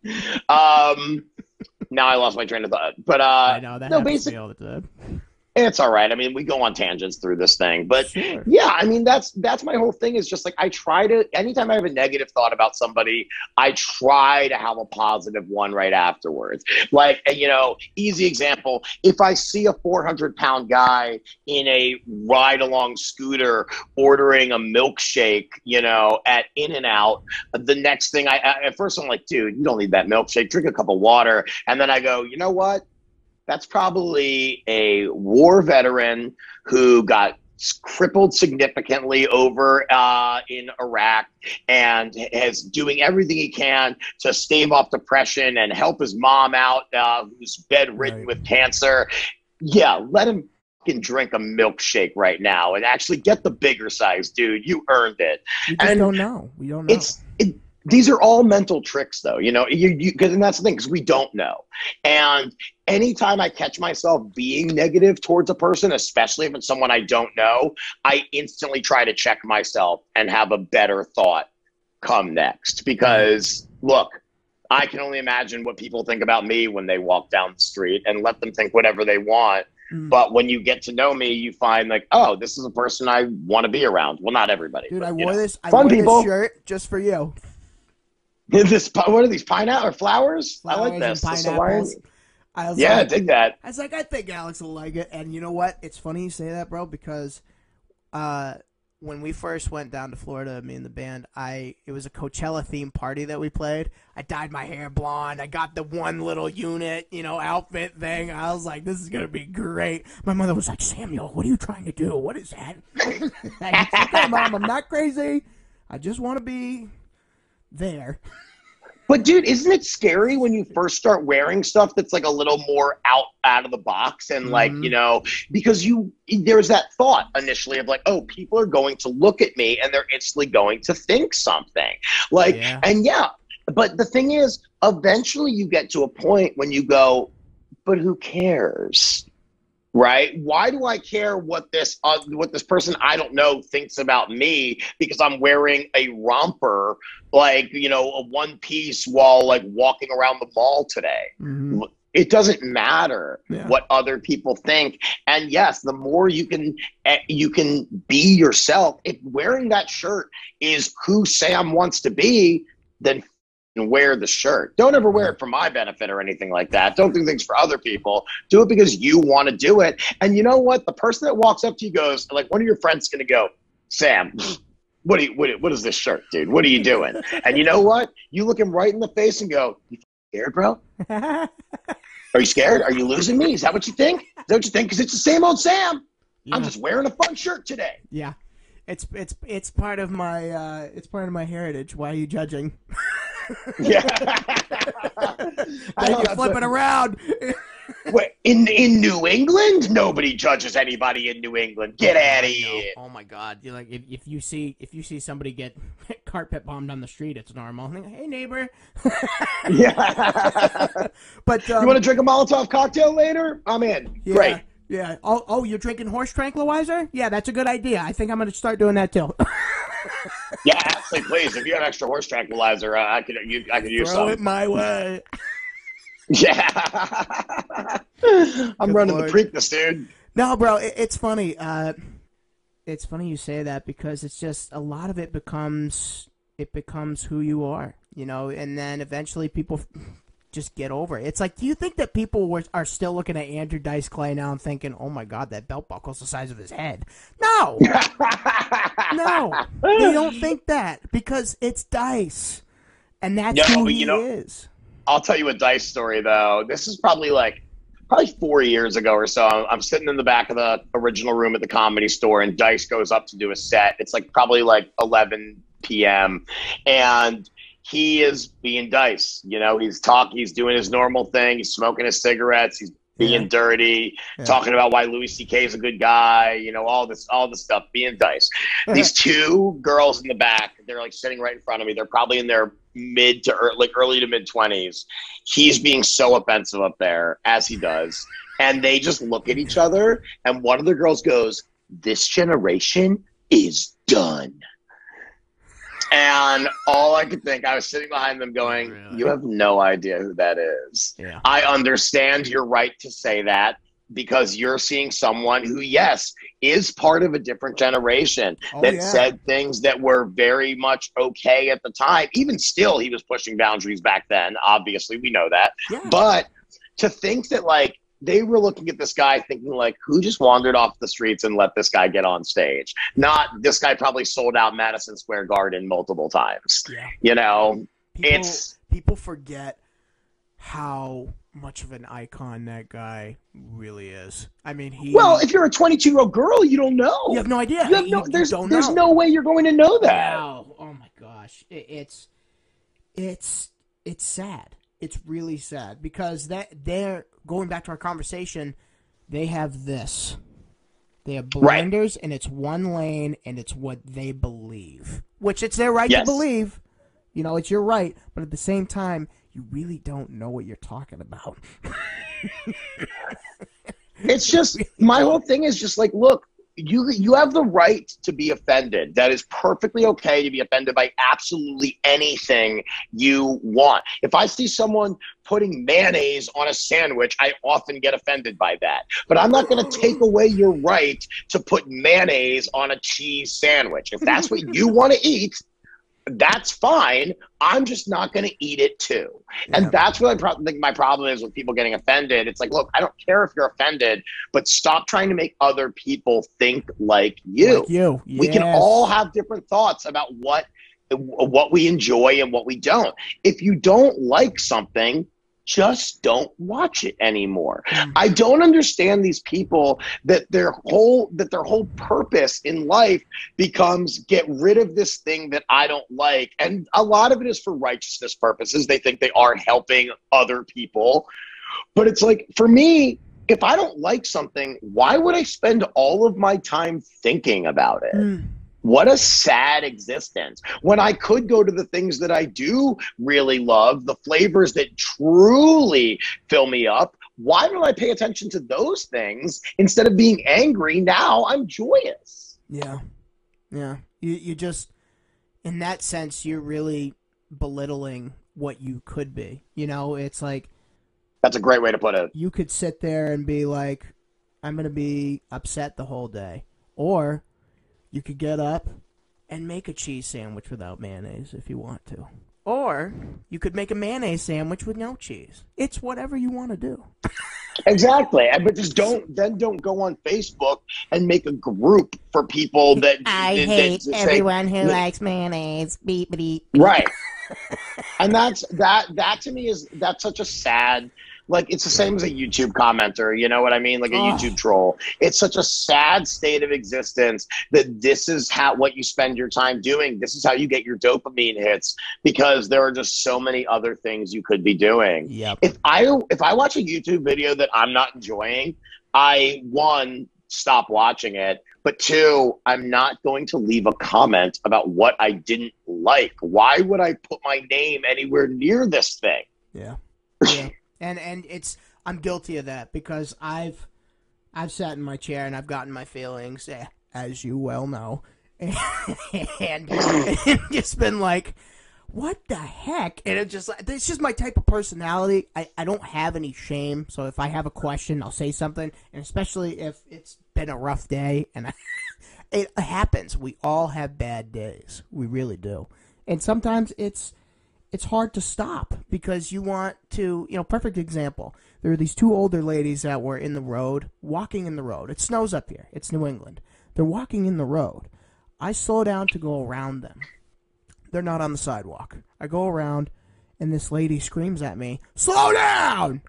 Now I lost my train of thought. But I know that no, happens to me all the time. it's all right. I mean, we go on tangents through this thing, but Sure. yeah, I mean, that's my whole thing is just like, I try to, anytime I have a negative thought about somebody, I try to have a positive one right afterwards. Like, easy example, if I see a 400-pound guy in a ride-along scooter ordering a milkshake, at In-N-Out, the next thing at first I'm like, dude, you don't need that milkshake, drink a cup of water. And then I go, you know what? That's probably a war veteran who got crippled significantly over in Iraq and is doing everything he can to stave off depression and help his mom out, who's bedridden with cancer. Yeah, let him fucking drink a milkshake right now and actually get the bigger size, dude. You earned it. We just don't know. We don't know. These are all mental tricks, though, and that's the thing, because we don't know. And anytime I catch myself being negative towards a person, especially if it's someone I don't know, I instantly try to check myself and have a better thought come next. Because, look, I can only imagine what people think about me when they walk down the street, and let them think whatever they want. But when you get to know me, you find like, oh, this is a person I want to be around. Well, not everybody. Dude, but, I wore this shirt just for you. What are these, pineapple or flowers? I like Flowers this. and This Hawaiian- pineapples. Yeah, dig that. I was like, I think Alex will like it. And you know what? It's funny you say that, bro, because when we first went down to Florida, me and the band, it was a Coachella themed party that we played. I dyed my hair blonde. I got the one little unit, outfit thing. I was like, this is gonna be great. My mother was like, Samuel, what are you trying to do? What is that? I said, okay, Mom, I'm not crazy. I just want to be there. But dude, isn't it scary when you first start wearing stuff that's like a little more out of the box and like, because there's that thought initially of like, oh, people are going to look at me and they're instantly going to think something. Like, but the thing is, eventually you get to a point when you go, but who cares? Right? Why do I care what this person I don't know thinks about me because I'm wearing a romper, like, a one piece while like walking around the mall today? Mm-hmm. It doesn't matter what other people think. And yes, the more you can be yourself. If wearing that shirt is who Sam wants to be, then wear the shirt. Don't ever wear it for my benefit or anything like that. Don't do things for other people. Do it because you want to do it. And you know what? The person that walks up to you goes, like, one of your friends is going to go, Sam, what is this shirt, dude? What are you doing? And you know what? You look him right in the face and go, you scared, bro? Are you scared? Are you losing me? Is that what you think? Is that what you think? Because it's the same old Sam. Yeah. I'm just wearing a fun shirt today. Yeah. It's part of my heritage. Why are you judging? Yeah. I can flip it around. Wait, in New England, nobody judges anybody in New England. Get out of here! Oh my God! You're like, if you see somebody get carpet bombed on the street, it's normal. Hey neighbor. Yeah. But you want to drink a Molotov cocktail later? I'm in. Yeah, great. Yeah. Oh, you're drinking horse tranquilizer? Yeah, that's a good idea. I think I'm going to start doing that too. Yeah, actually, please. If you have extra horse tranquilizer, I could use some. Throw it my way. Yeah. I'm running the Preakness, dude. No, bro, it's funny. It's funny you say that because it's just a lot of it becomes who you are, and then eventually people just get over it. It's like, do you think that people are still looking at Andrew Dice Clay now and thinking, oh my God, that belt buckle's the size of his head? No! No. They don't think that because it's Dice. And that's who he is. I'll tell you a Dice story, though. This is probably 4 years ago or so. I'm sitting in the back of the original room at the Comedy Store, and Dice goes up to do a set. It's probably 11 p.m. And he is being Dice. He's doing his normal thing. He's smoking his cigarettes. He's being dirty, talking about why Louis C.K. is a good guy, all this stuff, being Dice. These two girls in the back, they're sitting right in front of me. They're probably in their early to mid 20s. He's being so offensive up there, as he does. And they just look at each other, and one of the girls goes, "This generation is done." And all I could think, I was sitting behind them going, You have no idea who that is. Yeah. I understand your right to say that because you're seeing someone who, yes, is part of a different generation that said things that were very much okay at the time. Even still, he was pushing boundaries back then. Obviously, we know that. Yeah. But to think that, they were looking at this guy thinking, who just wandered off the streets and let this guy get on stage? Not, this guy probably sold out Madison Square Garden multiple times. Yeah. People forget how much of an icon that guy really is. I mean, Well, if you're a 22-year-old girl, you don't know. You have no idea. There's no way you're going to know that. Wow. Oh, my gosh. It's sad. It's really sad because they're going back to our conversation. They have this. They have blinders, and it's one lane, and it's what they believe, which it's their right to believe. It's your right, but at the same time, you really don't know what you're talking about. It's just my whole thing is just look. You have the right to be offended. That is perfectly okay to be offended by absolutely anything you want. If I see someone putting mayonnaise on a sandwich, I often get offended by that. But I'm not going to take away your right to put mayonnaise on a cheese sandwich. If that's what you want to eat, that's fine. I'm just not going to eat it too. Yeah. And that's what I think my problem is with people getting offended. It's look, I don't care if you're offended, but stop trying to make other people think like you. Yes. We can all have different thoughts about what we enjoy and what we don't. If you don't like something, just don't watch it anymore. I don't understand these people that their whole purpose in life becomes get rid of this thing that I don't like. And a lot of it is for righteousness purposes. They think they are helping other people. But it's for me, if I don't like something, why would I spend all of my time thinking about it? What a sad existence. When I could go to the things that I do really love, the flavors that truly fill me up, why don't I pay attention to those things instead of being angry? Now I'm joyous. Yeah. Yeah. You just, in that sense, you're really belittling what you could be. It's that's a great way to put it. You could sit there and be like, I'm going to be upset the whole day. Or you could get up and make a cheese sandwich without mayonnaise if you want to. Or you could make a mayonnaise sandwich with no cheese. It's whatever you want to do. Exactly. But just don't go on Facebook and make a group for people that I hate everyone who likes mayonnaise. Beep beep. Right. And that to me that's such a sad, it's the same as a YouTube commenter, you know what I mean? A YouTube troll. It's such a sad state of existence that this is what you spend your time doing. This is how you get your dopamine hits because there are just so many other things you could be doing. Yep. If I watch a YouTube video that I'm not enjoying, I, one, stop watching it, but two, I'm not going to leave a comment about what I didn't like. Why would I put my name anywhere near this thing? Yeah. Yeah. And I'm guilty of that because I've sat in my chair and I've gotten my feelings, as you well know, and just been like, what the heck? And it's just my type of personality. I don't have any shame, so if I have a question, I'll say something, and especially if it's been a rough day, and it happens. We all have bad days. We really do. And sometimes it's it's hard to stop because you want to, perfect example. There are these two older ladies that were in the road, walking in the road. It snows up here. It's New England. They're walking in the road. I slow down to go around them. They're not on the sidewalk. I go around, and this lady screams at me, "Slow down!"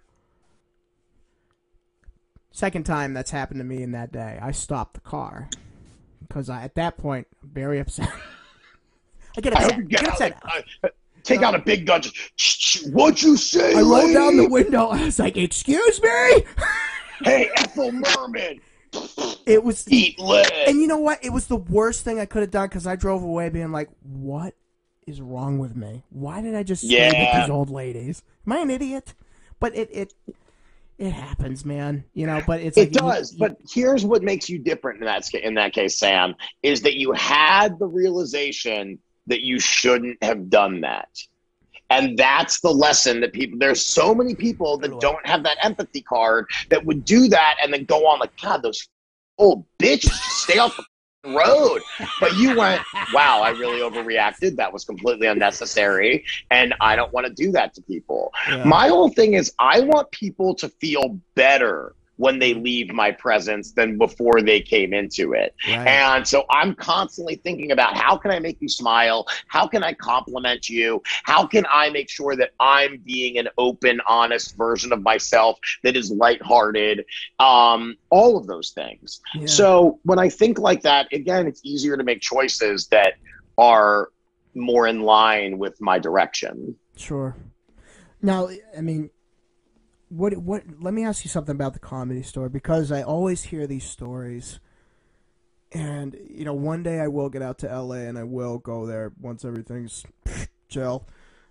Second time that's happened to me in that day. I stopped the car because at that point, I'm very upset. I get upset. Take out a big gun. What'd you say, I rolled lady? down the window. I was like, "Excuse me?" Hey, Ethel Merman. It was Eat lead. And you know what? It was the worst thing I could have done because I drove away being like, "What is wrong with me? Why did I just scream at these old ladies? Am I an idiot?" But it happens, man. But it's it does. But here's what makes you different in that case, Sam, is that you had the realization that you shouldn't have done that. And that's the lesson that there's so many people that don't have that empathy card that would do that and then go on like, God, those old bitches, just stay off the road. But you went, wow, I really overreacted. That was completely unnecessary. And I don't want to do that to people. Yeah. My whole thing is I want people to feel better when they leave my presence than before they came into it. Right. And so I'm constantly thinking about how can I make you smile? How can I compliment you? How can I make sure that I'm being an open, honest version of myself that is lighthearted? All of those things. Yeah. So when I think like that, again, it's easier to make choices that are more in line with my direction. Sure. Now, I mean, What? Let me ask you something about the Comedy Store, because I always hear these stories, and one day I will get out to LA and I will go there once everything's chill.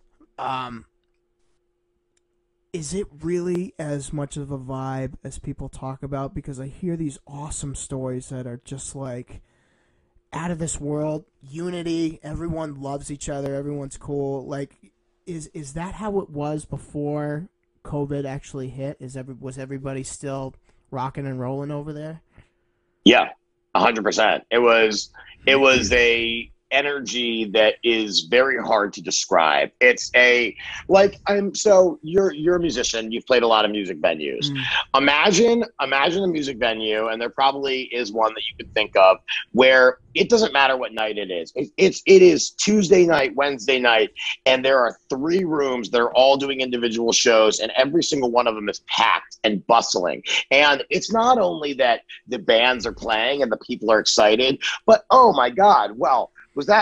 Is it really as much of a vibe as people talk about? Because I hear these awesome stories that are just like out of this world, unity, everyone loves each other, everyone's cool. Like, is that how it was before COVID actually hit? Was everybody still rocking and rolling over there? Yeah, 100%. It was a energy that is very hard to describe. It's so you're a musician. You've played a lot of music venues. Imagine a music venue, and there probably is one that you could think of where it doesn't matter what night it is. It is Tuesday night, Wednesday night, and there are 3 rooms that are all doing individual shows, and every single one of them is packed and bustling. And it's not only that the bands are playing and the people are excited, but oh my God, well, was that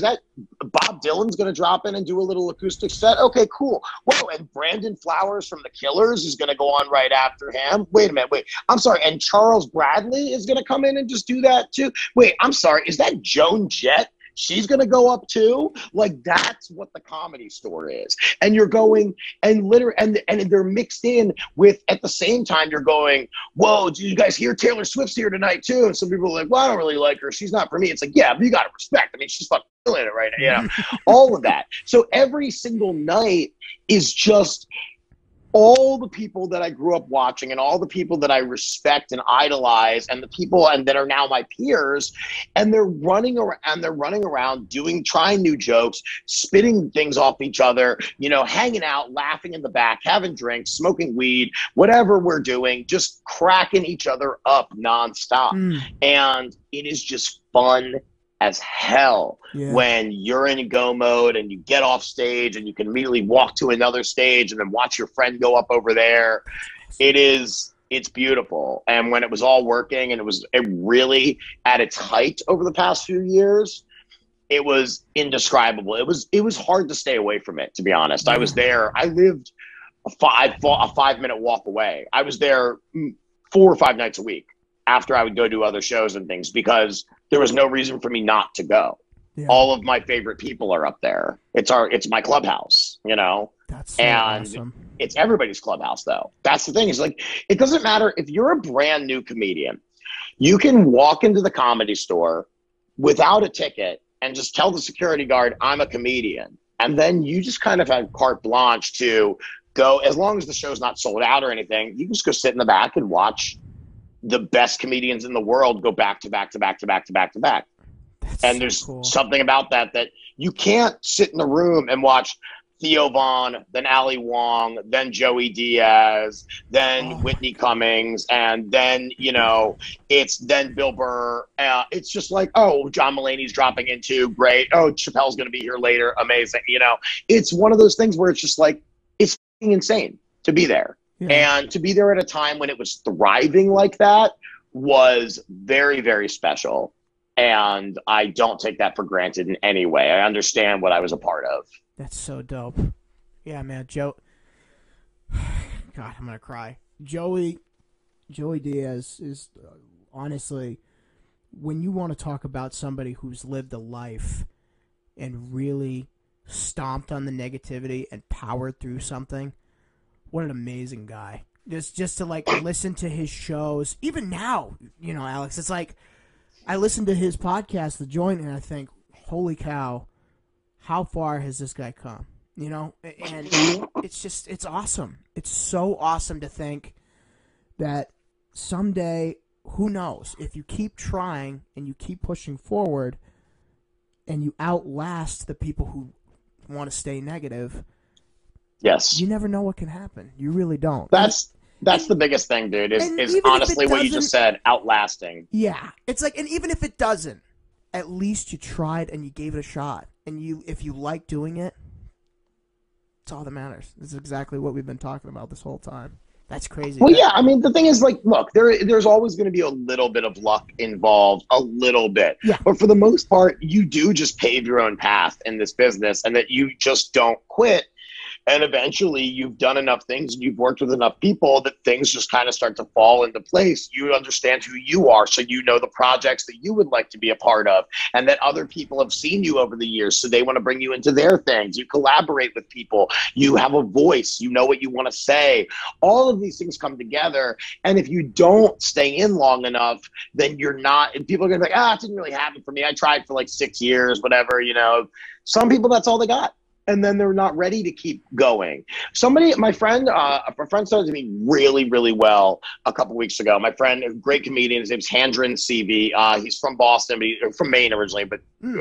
Bob Dylan's going to drop in and do a little acoustic set? Okay, cool. Whoa, and Brandon Flowers from The Killers is going to go on right after him. Wait a minute, I'm sorry. And Charles Bradley is going to come in and just do that too? Wait, I'm sorry. Is that Joan Jett? She's going to go up too? Like, that's what the Comedy Store is. And you're going and they're mixed in with, at the same time, you're going, whoa, do you guys hear Taylor Swift's here tonight too? And some people are like, well, I don't really like her. She's not for me. It's like, yeah, but you got to respect. I mean, she's fucking killing it right now. All of that. So every single night is just all the people that I grew up watching and all the people that I respect and idolize and the people that are now my peers, and they're running around trying new jokes, spitting things off each other, hanging out, laughing in the back, having drinks, smoking weed, whatever we're doing, just cracking each other up nonstop. And it is just fun as hell when you're in go mode and you get off stage and you can immediately walk to another stage and then watch your friend go up over there. It's beautiful. And when it was all working and it really at its height over the past few years, it was indescribable. It was hard to stay away from it, to be honest. I was there. I lived a 5-minute walk away. I was there 4 or 5 nights a week after I would go do other shows and things, because there was no reason for me not to go. Yeah. All of my favorite people are up there. It's my clubhouse, That's so awesome. It's everybody's clubhouse though. That's the thing. Is like, it doesn't matter if you're a brand new comedian, you can walk into the Comedy Store without a ticket and just tell the security guard, I'm a comedian. And then you just kind of have carte blanche to go, as long as the show's not sold out or anything, you can just go sit in the back and watch the best comedians in the world go back to back to back to back to back to back. And there's something about that you can't sit in the room and watch Theo Vaughn, then Ali Wong, then Joey Diaz, then Whitney Cummings, and then, you know, it's then Bill Burr. It's just like, oh, John Mulaney's dropping in too. Great. Oh, Chappelle's going to be here later. Amazing. You know, it's one of those things where it's just like, it's insane to be there. Yeah. And to be there at a time when it was thriving like that was very, very special. And I don't take that for granted in any way. I understand what I was a part of. That's so dope. Yeah, man. God, I'm going to cry. Joey Diaz is honestly, when you want to talk about somebody who's lived a life and really stomped on the negativity and powered through something, what an amazing guy. Just to, like, listen to his shows. Even now, you know, Alex, it's like I listen to his podcast, The Joint, and I think, holy cow, how far has this guy come? You know, and it's awesome. It's so awesome to think that someday, who knows, if you keep trying and you keep pushing forward and you outlast the people who want to stay negative, yes, you never know what can happen. You really don't. That's the biggest thing, dude, is honestly what you just said, outlasting. Yeah. It's like, and even if it doesn't, at least you tried and you gave it a shot. And if you like doing it, it's all that matters. This is exactly what we've been talking about this whole time. That's crazy. Well, yeah, I mean, the thing is, like, look, there's always going to be a little bit of luck involved, a little bit. Yeah. But for the most part, you do just pave your own path in this business, and that you just don't quit. And eventually you've done enough things and you've worked with enough people that things just kind of start to fall into place. You understand who you are, so you know the projects that you would like to be a part of, and that other people have seen you over the years, so they want to bring you into their things. You collaborate with people. You have a voice. You know what you want to say. All of these things come together, and if you don't stay in long enough, then you're not – and people are going to be like, it didn't really happen for me. I tried for like 6 years, whatever, you know. Some people, that's all they got. And then they're not ready to keep going. My friend started to me really, really well a couple weeks ago. My friend, a great comedian, his name's Handren CV. He's from Boston, from Maine originally, but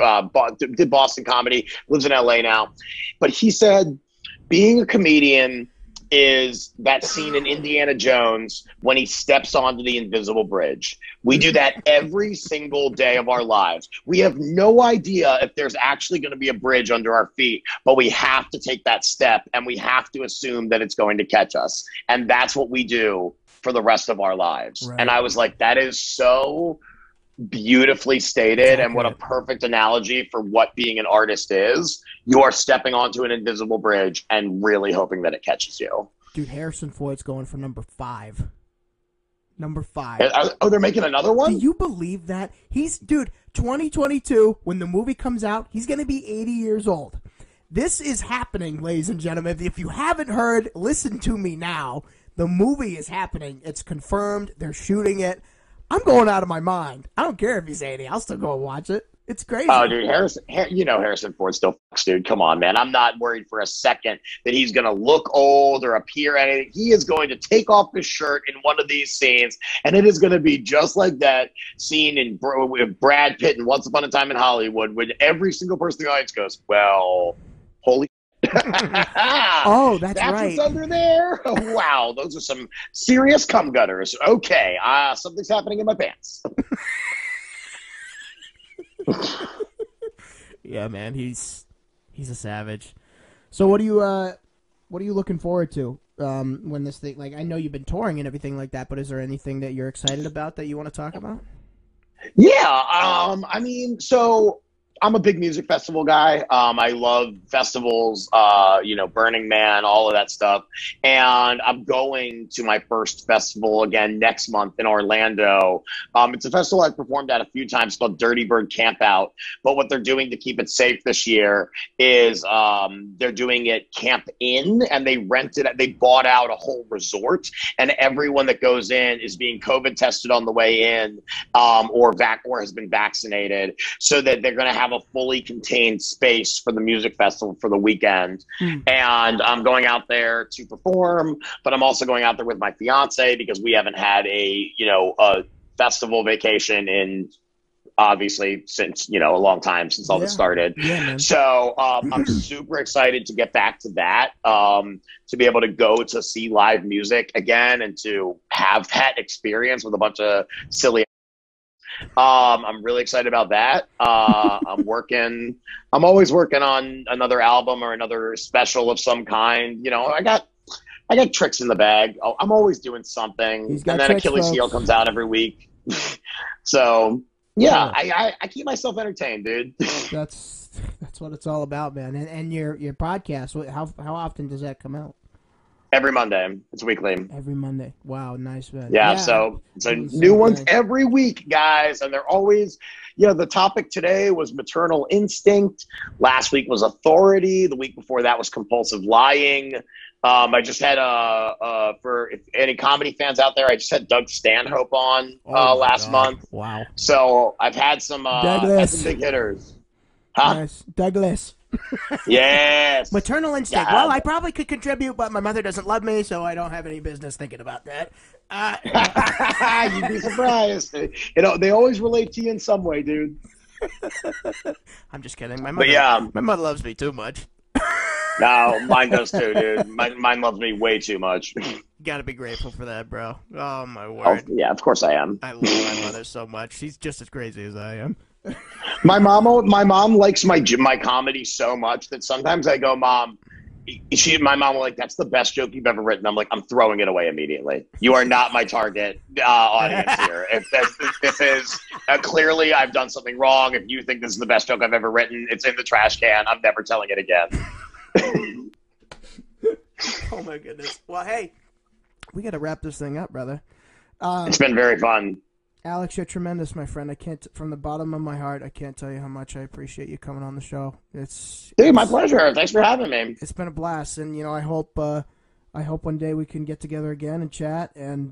did Boston comedy, lives in LA now. But he said, being a comedian is that scene in Indiana Jones when he steps onto the invisible bridge. We do that every single day of our lives. We have no idea if there's actually going to be a bridge under our feet, but we have to take that step, and we have to assume that it's going to catch us. And that's what we do for the rest of our lives. Right. And I was like, that is so beautifully stated, and what a perfect analogy for what being an artist is. You are stepping onto an invisible bridge and really hoping that it catches you. Dude, Harrison Ford's going for number 5. Number 5. Oh, they're making another one? Do you believe that? Dude, 2022, when the movie comes out, he's going to be 80 years old. This is happening, ladies and gentlemen. If you haven't heard, listen to me now. The movie is happening. It's confirmed. They're shooting it. I'm going out of my mind. I don't care if he's 80. I'll still go and watch it. It's crazy. Oh, dude, Harrison Ford still fucks, dude. Come on, man. I'm not worried for a second that he's going to look old or appear anything. He is going to take off his shirt in one of these scenes, and it is going to be just like that scene with Brad Pitt in Once Upon a Time in Hollywood, when every single person in the audience goes, well, holy oh, that's right. What's under there? Wow, those are some serious cum gutters. Okay, something's happening in my pants. Yeah, man, he's a savage. So what are you looking forward to when this thing, like, I know you've been touring and everything like that, but is there anything that you're excited about that you want to talk about? Yeah, I mean, so I'm a big music festival guy. I love festivals, Burning Man, all of that stuff. And I'm going to my first festival again next month in Orlando. It's a festival I've performed at a few times called Dirty Bird Campout. But what they're doing to keep it safe this year is they're doing it Camp In, and they bought out a whole resort. And everyone that goes in is being COVID tested on the way in or has been vaccinated, so that they're going to have a fully contained space for the music festival for the weekend. And I'm going out there to perform, but I'm also going out there with my fiance because we haven't had a festival vacation in obviously, since, a long time since all this started. Yeah, man. So I'm super excited to get back to that, to be able to go to see live music again and to have that experience with a bunch of silly. I'm really excited about that. I'm always working on another album or another special of some kind. I got tricks in the bag. I'm always doing something. He's got And then tricks, Achilles folks. Heel comes out every week. So yeah, I keep myself entertained, dude. That's what it's all about, man. And your podcast, how often does that come out? Every Monday. It's weekly. Every Monday. Wow, nice, man. Yeah, so new ones every week, guys, and they're always, the topic today was maternal instinct. Last week was authority. The week before that was compulsive lying. I just had for if any comedy fans out there, I just had Doug Stanhope on last month. Wow. So I've had some big hitters. Huh? Nice. Douglas. Yes. Maternal instinct. Yeah. Well, I probably could contribute, but my mother doesn't love me, so I don't have any business thinking about that. You'd be surprised. They always relate to you in some way, dude. I'm just kidding. My mother loves me too much. No, mine does too, dude. Mine loves me way too much. You gotta be grateful for that, bro. Oh, my Oh, word. yeah, of course I am. I love my mother so much. She's just as crazy as I am. My mom likes my comedy so much that sometimes I go, Mom. My mom will that's the best joke you've ever written. I'm like, I'm throwing it away immediately. You are not my target audience here. If this is clearly I've done something wrong. If you think this is the best joke I've ever written, it's in the trash can. I'm never telling it again. Oh, my goodness. Well, hey, we got to wrap this thing up, brother. It's been very fun. Alex, you're tremendous, my friend. I can't, from the bottom of my heart, I can't tell you how much I appreciate you coming on the show. Dude, my pleasure. Thanks for having me. It's been a blast, and I hope one day we can get together again and chat, and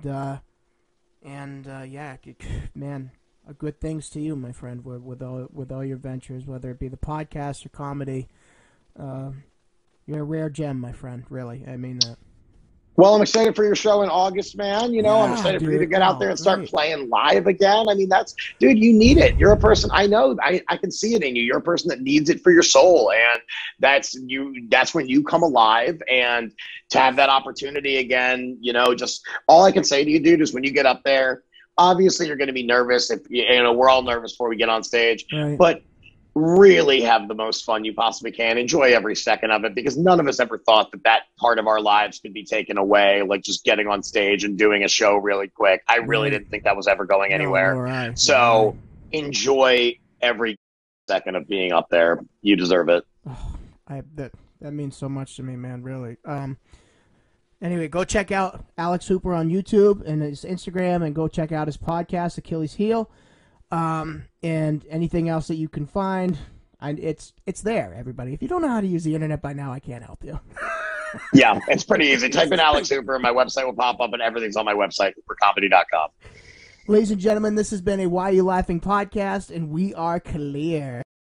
yeah, man, good things to you, my friend, with all your ventures, whether it be the podcast or comedy. You're a rare gem, my friend. Really, I mean that. Well, I'm excited for your show in August, man. I'm excited for you to get out there and start playing live again. I mean, dude, you need it. You're a person, I know, I can see it in you. You're a person that needs it for your soul. And that's when you come alive, and to have that opportunity again, just all I can say to you, dude, is when you get up there, obviously you're going to be nervous. We're all nervous before we get on stage, right. But really have the most fun you possibly can. Enjoy every second of it, because none of us ever thought that part of our lives could be taken away, like just getting on stage and doing a show really quick. I really didn't think that was ever going anywhere. Right. So enjoy every second of being up there. You deserve it. That means so much to me, man, really. Anyway, go check out Alex Hooper on YouTube and his Instagram, and go check out his podcast, Achilles Heel. And anything else that you can find, it's there, everybody. If you don't know how to use the internet by now, I can't help you. Yeah, it's pretty easy. Type in Alex Hooper, and my website will pop up, and everything's on my website, hoopercomedy.com. Ladies and gentlemen, this has been a Why You Laughing podcast, and we are clear.